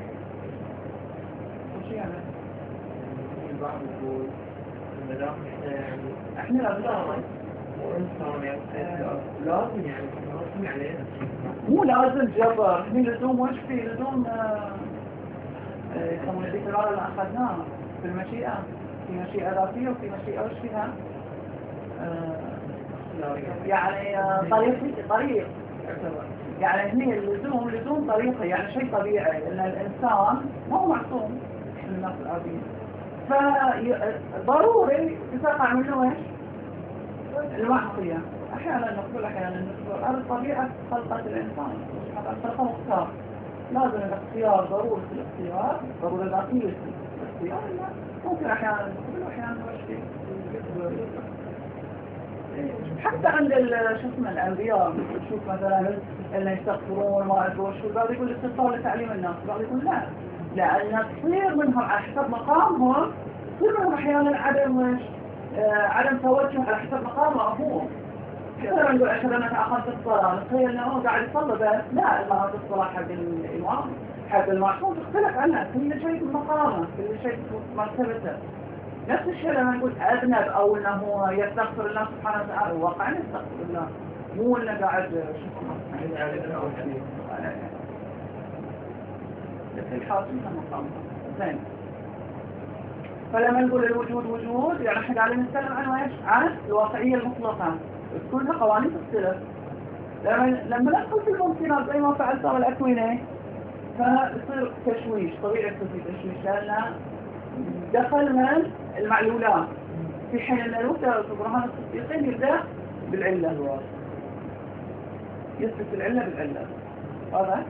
وش يعني؟ البعض يقول إن لا احنا لازم وإنسان يعني لازم يعني رسمي علينا مو لازم جبر احنا لزوم وش في لزوم يسمون الذكرار اللي اخذناه في المشيئة في مشيئة ذاتية وفي مشيئة وش فيها يعني طريق يعني هني لزوم طريقة يعني شيء طبيعي ان الانسان ما هو معصوم من الناس العاديين فضروري تقع منه ايش المعصية احيانا نقول احيانا نقول هذا طبيعة خلقة الانسان خلقه مختار لازم الاختيار ضروري في الاختيار ضروري ذاتية في الاختيار ممكن احيانا نقول احيانا وش حتى عند شو اسمه الانبياء نشوف مثلا اللي يستغفرون ما ادري وش البعض يقول الاستغفار لتعليم الناس البعض يقول لا لان تصير منهم على حسب مقامهم تصير منهم احيانا عدم توجه على حسب مقام مأمور حتى لما نقول اشهد انك اقمت الصلاه نتخيل انه هو قاعد يصلي بس لا المرات الصلاه حق الامام حق المعصوم تختلف عنها كل شيء بمقامه كل شيء بمرتبته نفس الشيء لما نقول أذنب أو أنه يستغفر الله سبحانه وتعالى واقعا يستغفر الله مو أنه قاعد لكن الحاصل مقام زين فلما نقول الوجود وجود يعني احنا قاعدين نتكلم عنه ايش؟ عن الواقعية المطلقة كلها قوانين تختلف لما ندخل في الممكنات زي ما فعل صار الأكوينة فيصير تشويش طبيعي يصير تشويش لأن دخل من المعلولات في حين أن الوقت برهان التصديقين يبدأ بالعلة يثبت العلة بالعلة هذا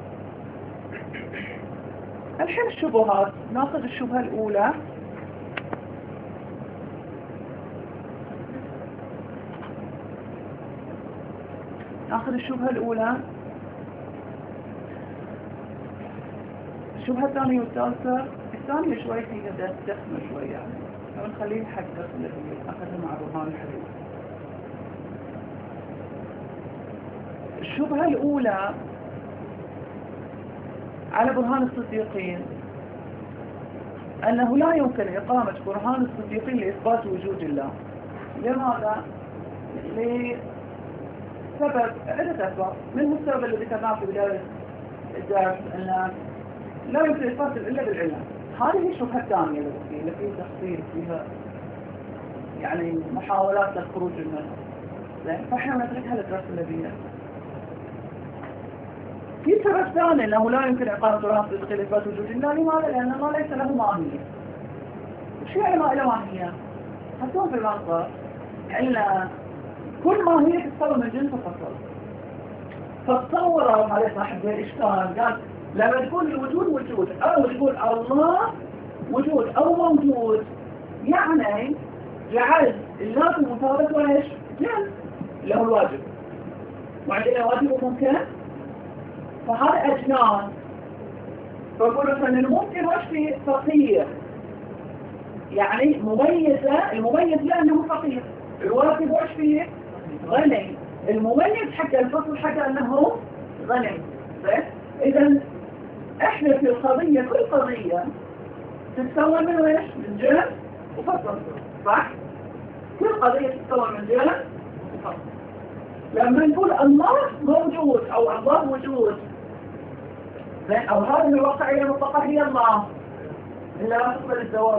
الحين الشبهات ناخذ الشبهة الأولى الشبهة الثانية والثالثة الثانية شوي هي دسمة شوي يعني نخليه حق درس الذي أخذه مع برهان الحديث. الشبهة الأولى على برهان الصديقين أنه لا يمكن إقامة برهان الصديقين لإثبات وجود الله. لماذا؟ لسبب عدة أسباب منه السبب الذي ذكرناه في بداية الدرس أن لا يمكن إثبات العلة بالعلة. هذه الشبهة الثانية اللي فيه تفصيل فيها يعني محاولات للخروج منها فإحنا نتركها للدرس الذي في سبب ثاني أنه لا يمكن إقامة برهان الصديقين لإثبات وجود الله. لماذا؟ لأن الله ليس له ماهية. وش يعني ما له ماهية؟ حتى في المنطق إلا كل ماهية تتصور من جنس فصل فتصور عليه صاحب الإشكال قال لما تقول الوجود وجود أو تقول الله وجود أو موجود يعني جعل اللازم المطابق وإيش؟ جنس اللي هو الواجب وعندنا واجب وممكن فهذا أجنان فأقول مثلا الممكن وش فيه فقير يعني مميزة المميز لأنه فقير الواجب وش فيه غني المميز حق الفصل حق أنه غني إذا إحنا في القضية كل قضية تتكون من إيش؟ من جهة وفصل صح؟ كل قضية تتكون من جهة وفصل لما نقول الله موجود أو الله وجود زين، أو هذه الواقعية المطلقة هي الله إلا لا تقبل الزوال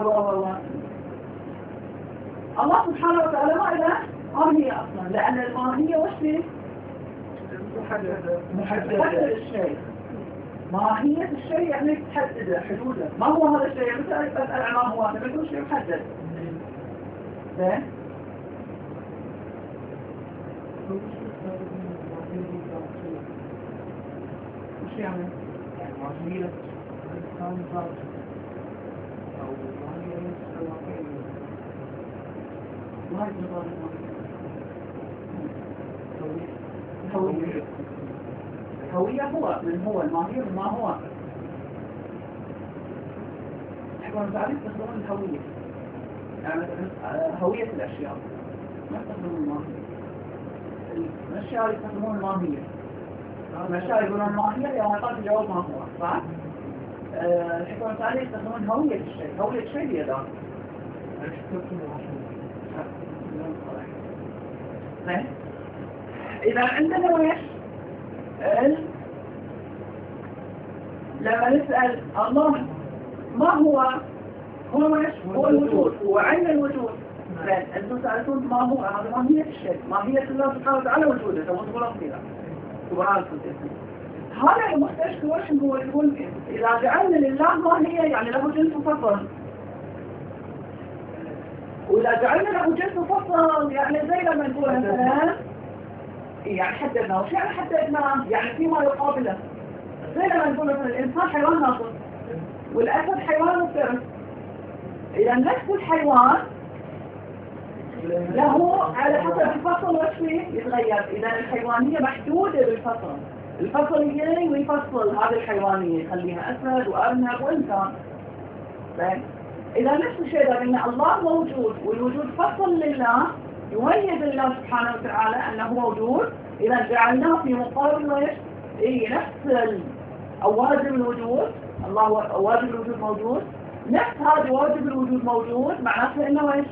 الله سبحانه وتعالى ما إله ماهية أصلا، لأن الماهية وش فيه؟ محددة الشيء. ماهية الشيء يعني تحدد حدوده. ما هو هذا الشيء؟ يعني مثلا أسأل عن ما هو، لما يكون شيء محدد. زين؟ وش يعني؟ ماهية الإنسان ذاته أو ماهية الواقعية. ما هي الهوية. الهوية هو من هو، الماهية من ما هو. يحبون تعريف تستخدمون الهوية، يعني مثلا هوية الأشياء ما يستخدمون الماهية. الأشياء يستخدمون الماهية. الأشياء يقولون الماهية يوم يعطيك الجواب ما هو، صح؟ يحبون تعريف يستخدمون هوية الشيء. هوية الشيء هي ذات. إذا عندنا ويش لما نسأل الله ما هو ويش هو الوجود، هو عين الوجود. أنتم سألتون ما هو، هذا ماهية الشيء، ماهية الله سبحانه وتعالى وجوده. تقولون كذا سبحانه هذا المختلف وش هو يقول إذا جعلنا لله ماهية يعني له جنس فصل، وإذا جعلنا له جنس فصل يعني زي لما نقول مثلا يعني حددنا. وش يعني حددنا؟ يعني فيما يقابله. زي لما نقول مثلا الإنسان حيوان ناطق والأسد حيوان مفترس. إذا نفس الحيوان له على حسب الفصل وش فيه يتغير. إذا الحيوانية محدودة بالفصل، الفصل يجي ويفصل هذه الحيوانية يخليها أسد وأرنب وإنسان. إذا نفس الشيء إذا قلنا الله موجود والوجود فصل لله يميز الله سبحانه وتعالى أنه موجود. إذا جعلناه في مقابل ويش نفس واجب الوجود. الله واجب الوجود موجود، نفس هذا واجب الوجود موجود، معناته إنه ويش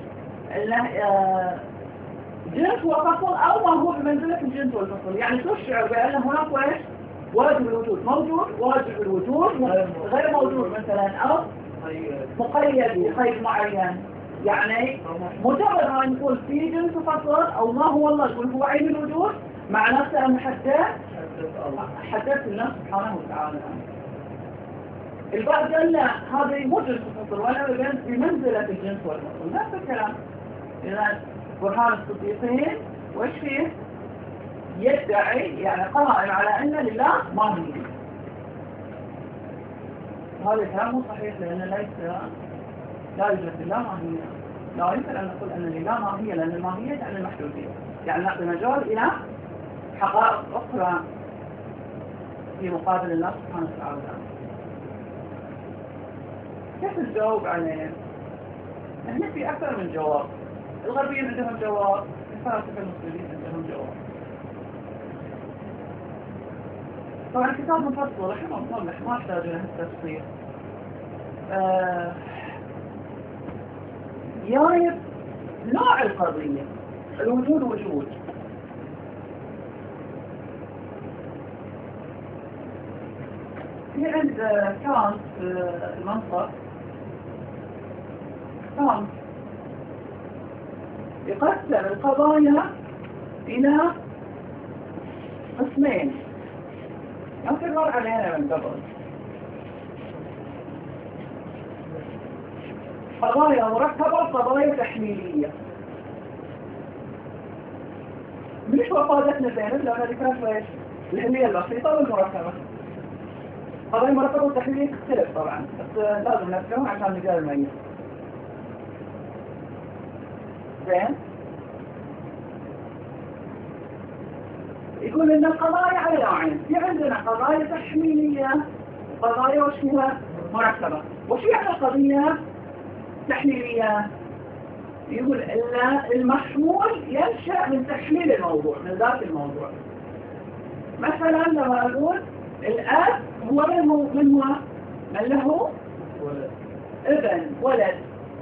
جنس وفصل أو ما هو بمنزلة الجنس والفصل. يعني تشعر بأن هناك ويش واجب الوجود موجود، واجب الوجود غير موجود مثلا، أو مقيد بقيد معين. يعني مجرد ما نقول في جنس فصل أو ما هو الله يقول هو عين الوجود، معناته أن حدثت الله سبحانه وتعالى. البعض قال لا هذا مو جنس فصل ولا بمنزلة الجنس والفصل. نفس الكلام. إذا برهان الصديقين وش فيه يدعي يعني قائم على أن لله ماهية. هذا الكلام مو صحيح، لأن لا يوجد لله ماهية. لا يمكن أن نقول أن لله ماهية، لأن الماهية يعني المحدودية، يعني نعطي مجال إلى حقائق أخرى في مقابل الله سبحانه وتعالى. كيف نجاوب عليه؟ هنا في أكثر من جواب. الغربيين عندهم جواب، الفلاسفة المسلمين عندهم جواب. طبعا الكتاب مفصل، احنا ما نحتاج له التفصيل. جايب نوع القضية، الوجود وجود. في عند كانت المنطق كانت يقسم القضايا إلى قسمين. يمكن نمر عليها من قبل. قضايا مركبة، قضايا تحليلية. مش وفادتنا زينب لأن هذه كانت الحلية البسيطة والمركبة. قضايا مركبة وتحليلية تختلف طبعا، بس لازم نفهمها عشان نجال الميت. زين؟ يقول إن القضايا على نوعين. في عندنا قضايا تحليلية وقضايا وش فيها مركبة. وش يعني قضية تحليلية؟ يقول إن المحمول ينشأ من تحليل الموضوع، من ذات الموضوع. مثلا لما أقول الأب هو من له ابن ولد.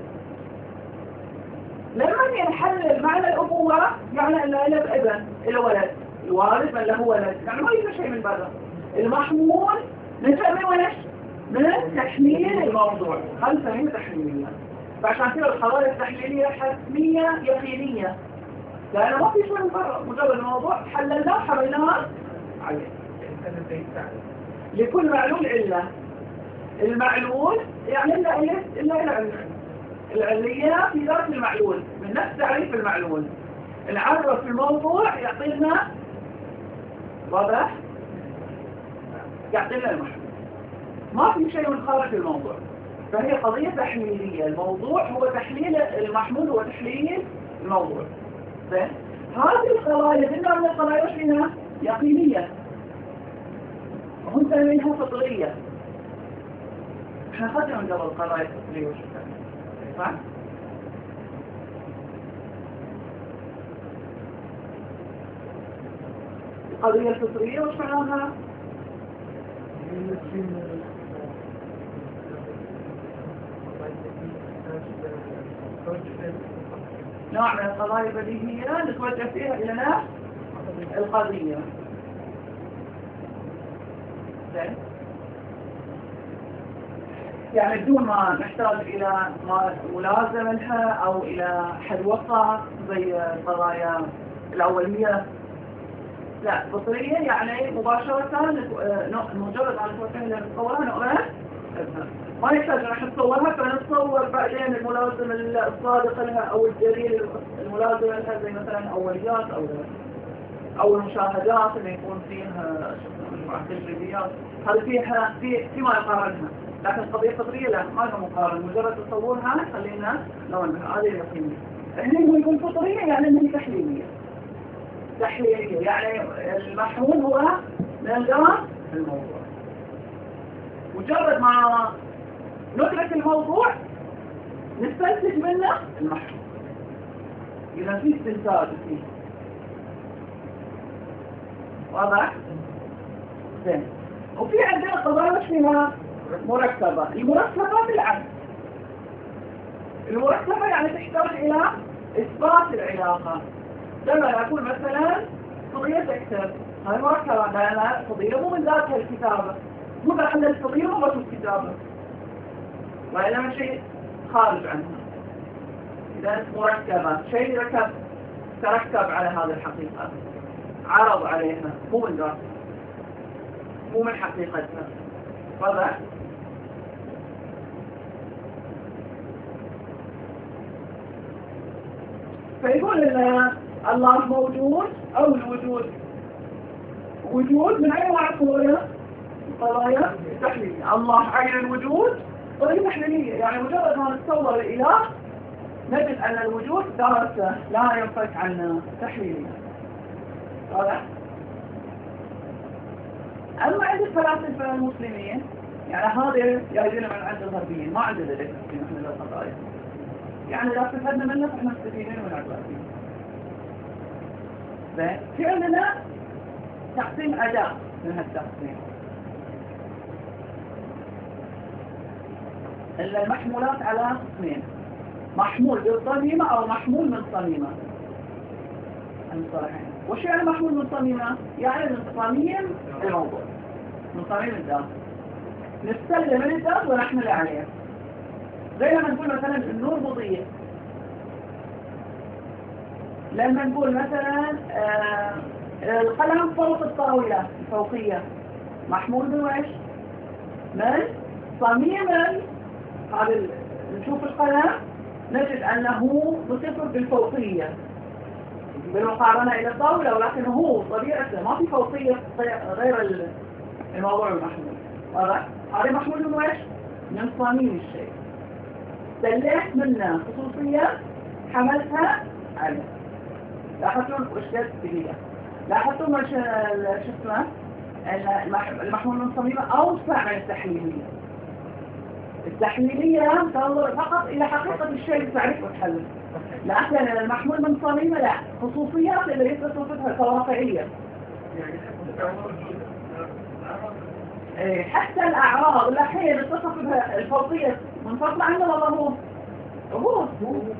لما ينحلل معنى الأبوة يعني أن له ابن الولد، الوالد من له ولد، يعني ما يجب شيء من برا. المحمول نسميه ويش؟ من تحليل الموضوع. هل نسميه تحليلية؟ فعشان كده القضايا التحليلية حتمية يقينية، لأنه ما في شيء مجرد الموضوع حللناه حملناه عليه. لكل معلول علة. المعلول يعني إلا العلة. العلية في ذات المعلول من نفس تعريف المعلول. نعرف الموضوع يعطينا واضح؟ يعطينا المحلول. ما في شيء من خارج الموضوع. فهي قضية تحليلية. الموضوع هو تحليل المحمول، هو تحليل الموضوع. زين؟ هذه القضايا قلنا من القضايا وش فيها؟ يقينية. وهم سمينها فطرية. احنا خدنا من قبل القضايا الفطرية وش فيها؟ صح؟ القضية الفطرية وش معناها؟ نوع من القضايا البديهية نتوجه فيها إلى نفس القضية. يعني بدون ما نحتاج إلى ملازمة لها أو إلى حد وسط زي القضايا الأولية. لا، فطرية يعني مباشرة مجرد أن نتوجه إلى نتصورها نؤمن ما يحتاج نحن نتصورها، فنتصور بعدين الملازم الصادق لها أو الدليل الملازم لها زي مثلا أوليات أو المشاهدات اللي يكون فيها تجريبيات. هذه فيما يقارنها. لكن القضية الفطرية لا، ما لها مقارنة، مجرد تصورها خلينا نونها. هذه اليقينية. هنا يقول فطرية يعني أنها تحليلية. تحليلية يعني المحمول هو نلقى الموضوع. مجرد ما ندرك الموضوع نستنتج منه المحمول. إذا في استنتاج فيه. واضح؟ زين. وفي عندنا قضايا وش فيها؟ مركبة. المركبة بالعكس. المركبة يعني تحتاج إلى إثبات العلاقة. لما أقول مثلا قضية اكتب، هاي مركبة، لأن قضية مو من ذاتها الكتابة، مو بحل القضية مو بس الكتابة، وإنما شيء خارج عنها. إذا مركبة شيء تركب على هذه الحقيقة، عرض عليها، مو من ذاتها، مو من حقيقتها. واضح؟ فيقول إن الله موجود أو الوجود. وجود من أي نوع قضايا تحليلية. الله عين الوجود قضية تحليلية، يعني مجرد ما نتصور الإله نجد أن الوجود ذاته لا ينفك عنا تحليليا. واضح؟ أما عند الفلاسفة المسلمين يعني هذا يجينا من عند الغربيين، ما عندنا ذلك في مثل القضايا. يعني لا استفدنا منه فإحنا مستفيدين من الغربيين. في عندنا تقسيم أداء من هالتقسيم. المحمولات على قسمين: محمول بالصميمة أو محمول من صميمة. المصطلحين. وش يعني محمول من صميمة؟ يعني من صميم الموضوع، من صميم الذات. نستلم من الذات ونحمل عليه. زي لما نقول مثلا النور مضيء، لما نقول مثلا القلم فوق الطاولة الفوقية، محمول من وش؟ من صميم. هذا نشوف القلم نجد أنه متصف بالفوقية بالمقارنة إلى الطاولة، ولكن هو طبيعته ما في فوقية غير الموضوع المحمول. واضح؟ هذا محمول من وش؟ من صميم الشيء. سلحت منه خصوصية حملتها عليه. لاحظتم وش قد دقيقة. لاحظتم وش اسمه المحمول من صميمة أوسع من التحليلية. التحليلية تنظر فقط إلى حقيقة الشيء تعرف وتحلل، لكن المحمول من صميمة لا، خصوصيات اللي يتصفها كواقعية. حتى الأعراض الحين يتصف بها الفوقية منفصلة عنه ولا هو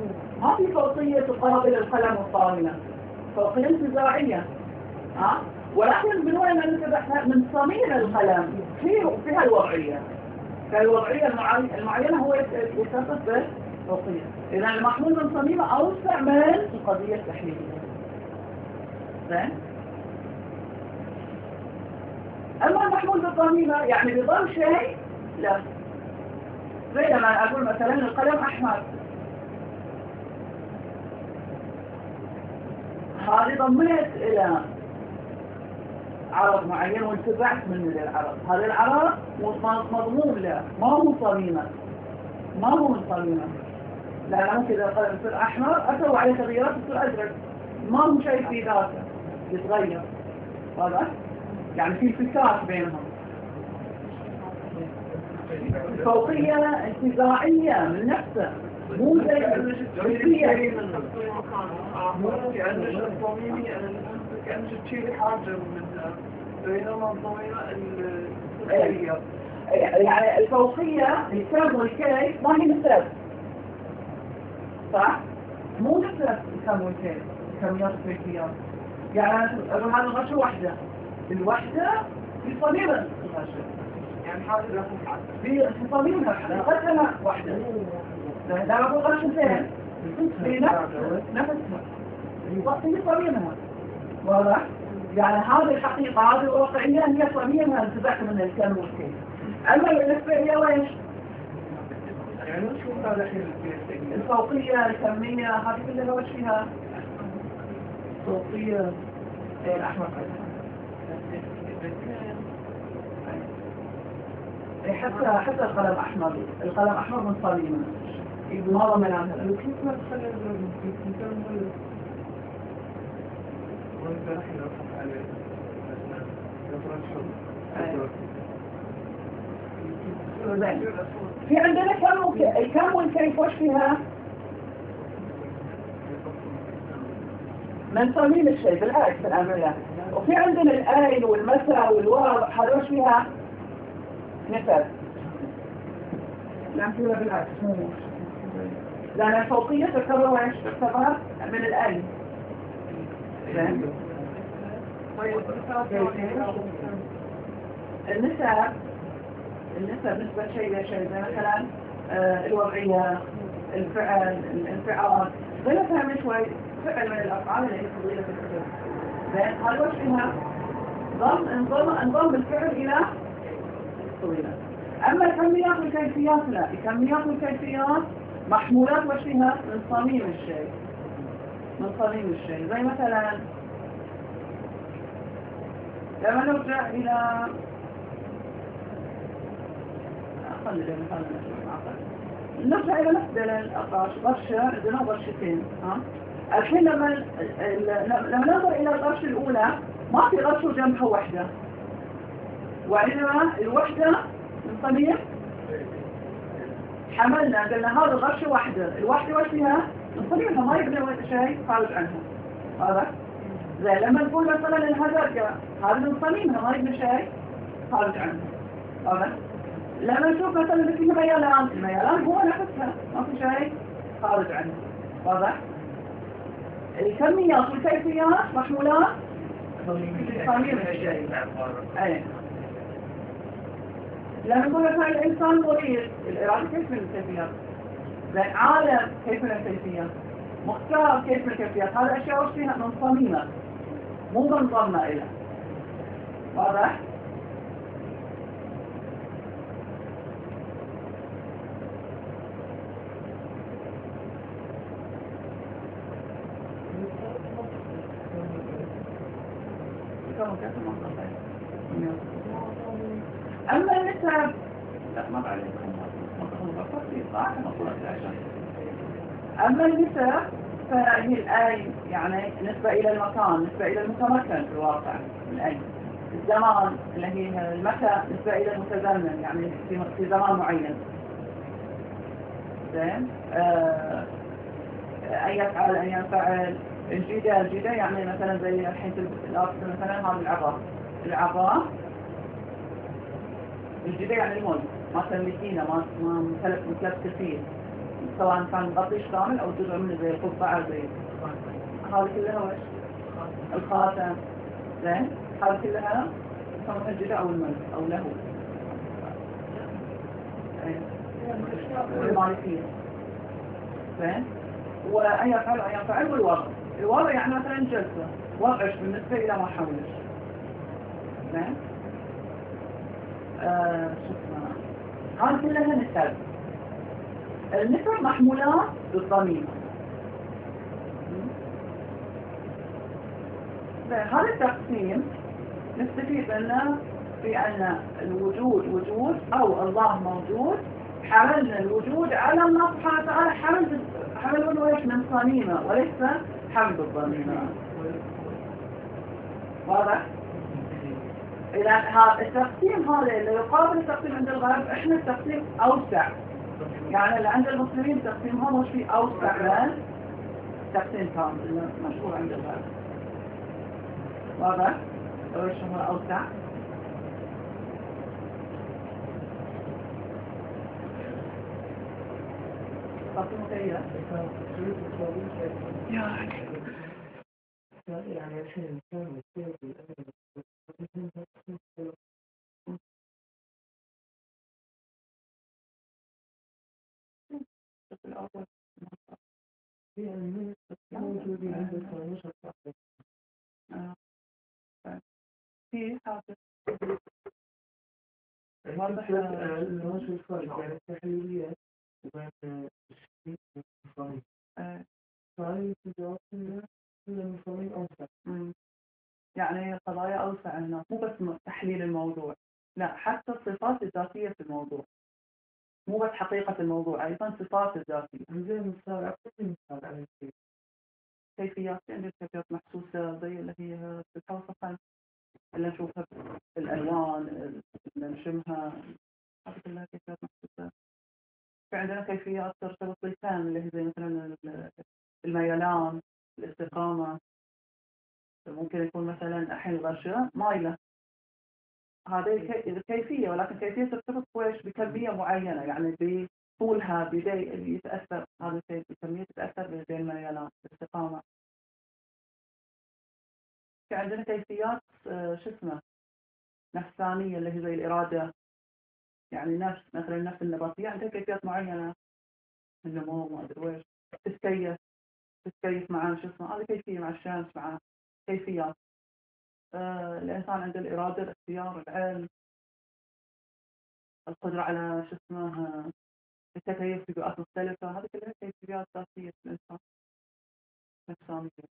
ما في فوقية تقابل القلم والطاولة، فوقية انتزاعية. ولكن من وين ننتبه؟ من صميم القلم فيها الوضعية. فالوضعية المعينة هو يتصف بالفوقية. إذا المحمول من صميمه أوسع من القضية التحليلية. زين؟ أما المحمول بالضميمة يعني بضم شيء لا. زي لما أقول مثلا القلم أحمر، هذه ضميت إلى عرض معين وانتبعت من العرض. هذا العرض مضمون له، ما هو صميمة، ما هو من صميمة. لا ممكن إذا القلم يصير أحمر أسوي عليه تغييرات يصير أزرق، ما هو شيء في ذاته يتغير. واضح؟ يعني في انفكاك بينهم. الفوقية انتزاعية من نفسه، مو زي يعني الصميمي كأنك تشيلي حاجة منها، بينما الضميمة الفوقية. يعني الفوقية الكم والكيف ما هي نسب، صح؟ مو نسب الكم والكيف، كميات الكيفيات. يعني أقول هذا الغشة واحدة، الوحدة في صميم الغشة، يعني حاجة لكم حاجة في صميم الغشة، الغشة واحدة. لا أقول غشتين في نفسها في صميمها. واضح؟ يعني هذه الحقيقة، هذه الواقعية هي صميمها انتبعت من الكم والكيف. أما بالنسبة إلى ويش؟ يعني شو هذا الحين الفوقية الكمية هذه كلها وش فيها؟ الصوتية الأحمر حتى القلم أحمر، القلم أحمر من صميمه ما ضمن عنها. كيف ما تخلي الرجل كيف نكمل وانت رحل أفق عليه في عندنا كم والكيف وش فيها؟ من صميم الشيء بالعكس في العملية. وفي عندنا الآين والمساء والواو هذا وش فيها؟ نسب. لا تقولها بالعكس مو لأن الفوقية تعتبر ويش؟ تعتبر من الآين. النسب نسبة شيء لشيء، زي مثلا الوضعية، الفعل، الانفعال. زي مثلا شوي فعل من الأفعال اللي هي فضيلة في الكتب. زين هذا وش فيها؟ انضم الفعل إلى الفضيلة. أما الكميات والكيفيات لا، الكميات والكيفيات محمولات وش فيها؟ من صميم الشيء، من صميم الشيء. زي مثلا لما نرجع إلى نرجع إلى مثل الأقاش غرشة، عندنا غرشتين. الحين لما ننظر إلى الغرشة الأولى ما في غرشة جنبها وحدة، وإنما الوحدة من صميم حملنا قلنا هذا الغرشة واحدة، الوحدة وش فيها؟ من صميمها ما يبنى شيء خارج عنها. هذا زي لما نقول مثلا الهدرجة هذا من صميمها ما يبنى شيء خارج عنها. هذا لما نشوف مثلا مثل الميلان هو نفسها ما في شيء خارج عنه. واضح؟ الكميات والكيفيات محمولات صميم الشيء. اي لما نقول مثلا الانسان مريض، الإرادة كيف من الكيفيات؟ عالم كيف من الكيفيات؟ مختار كيف من الكيفيات؟ هذا أشياء وش فيها؟ من صميمة مو منضمة إلى. واضح؟ أما النسب لا ما بعرف. أما النسب فهي الآي يعني نسبة إلى المكان، نسبة إلى المتمكن في الواقع الآي. الزمان اللي هي المتى نسبة إلى المتزمن يعني في زمان معين. زين أن يفعل أن ينفعل. الجدة يعني مثلا زي الحين مثلا هذا العراء الجدة يعني المول ما تملكينه ما متلف كثير، سواء كان بطيش كامل أو جزء منه زي القبعة زي هذه كلها وش الخاتم. زين هذه كلها تسمى الجدع أو الملك أو له المالكية. زين. وأن يفعل أن يفعل والوضع. الوضع يعني مثلا جلسة وضعش بالنسبة إلى ما حولش. زين. شو اسمه هذه كلها نسب. النسب محمولات بالضمير. هذا التقسيم نستفيد منه في أن الوجود وجود أو الله موجود. حملنا الوجود على الله سبحانه وتعالى حمل ويش من صميمة وليس حمل الضميمة. واضح؟ إذا التقسيم هذا اللي يقابل التقسيم عند الغرب إحنا التقسيم أوسع. يعني اللي عند المسلمين تقسيمهم مش في أوسع من تقسيم كامل مشهور عند الغرب. واضح؟ ايش هو اوسع؟ تقسيم كيف؟ يعني عشان الإنسان يصير في حاجة واضح الناس الفرق بين التحليليات وبين التشكيك والمفاهيم. فهذه الجواب إن المفاهيم أوسع. يعني قضايا أوسع الناس مو بس تحليل الموضوع، لا حتى الصفات الذاتية في الموضوع، مو بس حقيقة الموضوع، أيضا صفات الذاتية. زين مثال أعطيني مثال على الشيء. كيفيات عندنا كيفيات محسوسة زي اللي هي في الحوصة اللي نشوفها الألوان اللي نشمها، هذه كلها كيفيات محسوسة. في عندنا كيفيات ترتبط بالفهم اللي هي زي مثلا الميلان، الاستقامة. ممكن يكون مثلا الحين الغشاء مايلة، هذه كيفية، ولكن كيفية ترتبط بكمية معينة، يعني بطولها اللي يتأثر هذا الشيء بكمية تتأثر بالميلان الاستقامة. في عندنا كيفيات شو اسمه نفسانية اللي هي زي الإرادة، يعني مثلا النفس النباتية عندها كيفيات معينة، النمو ما أدري ويش، تتكيف مع شو اسمه، هذه كيفية مع الشمس، مع كيفيات. الإنسان عنده الإرادة، الاختيار، العلم، القدرة على شو اسمه التكيف في بيئات مختلفة، هذه كلها كيفيات ذاتية في الإنسان نفسانية.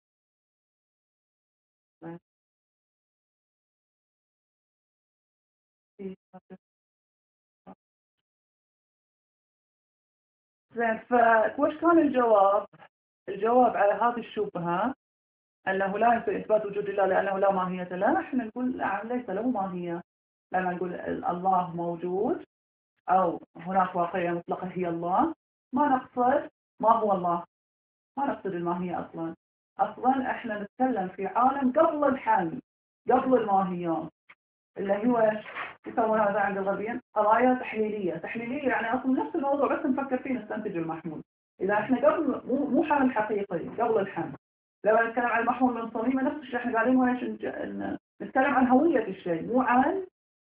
زين، فوش كان الجواب؟ الجواب على هذه الشبهة أنه لا يمكن إثبات وجود الله لأنه لا ماهية له. احنا نقول نعم ليس له ماهية، لما نقول الله موجود أو هناك واقعية مطلقة هي الله، ما نقصد ما هو الله، ما نقصد الماهية أصلا. أصلا احنا نتكلم في عالم قبل الحل، قبل الماهيات، اللي هو يسمون هذا عند الغربيين قضايا تحليلية يعني أصلا نفس الموضوع بس نفكر فيه نستنتج المحمول. إذا احنا قبل مو حمل حقيقي قبل الحمل، لما نتكلم عن المحمول من صميمة نفس الشيء احنا قاعدين نتكلم عن هوية الشيء، مو عن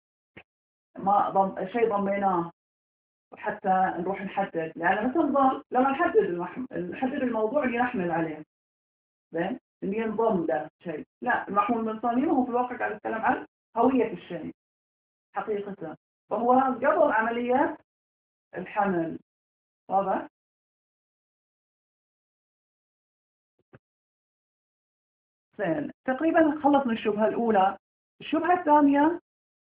ما شيء ضميناه حتى نروح نحدد. لأن مثلا لما نحدد الموضوع اللي نحمل عليه، زين، اللي ينضم له شيء، لا المحمول من صميمه هو في الواقع قاعد نتكلم عن هوية الشيء حقيقته، فهو قبل عملية الحمل. واضح؟ زين، تقريبا خلصنا الشبهة الأولى. الشبهة الثانية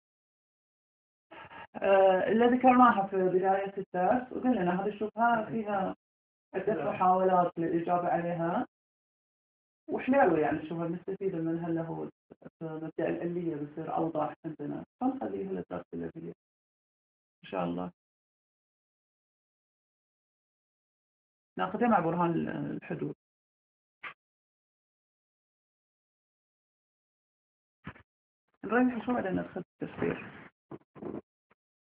اللي ذكرناها في بداية الدرس، وقلنا هذه الشبهة فيها عدة محاولات للإجابة عليها، وحلوة يعني الشبهة نستفيد منها، اللي هو مبدأ الآلية بيصير أوضح عندنا، فنخليها للدرس الذي إن شاء الله ناخذها مع برهان الحدود. نريح شوي بعدين ندخل التفسير.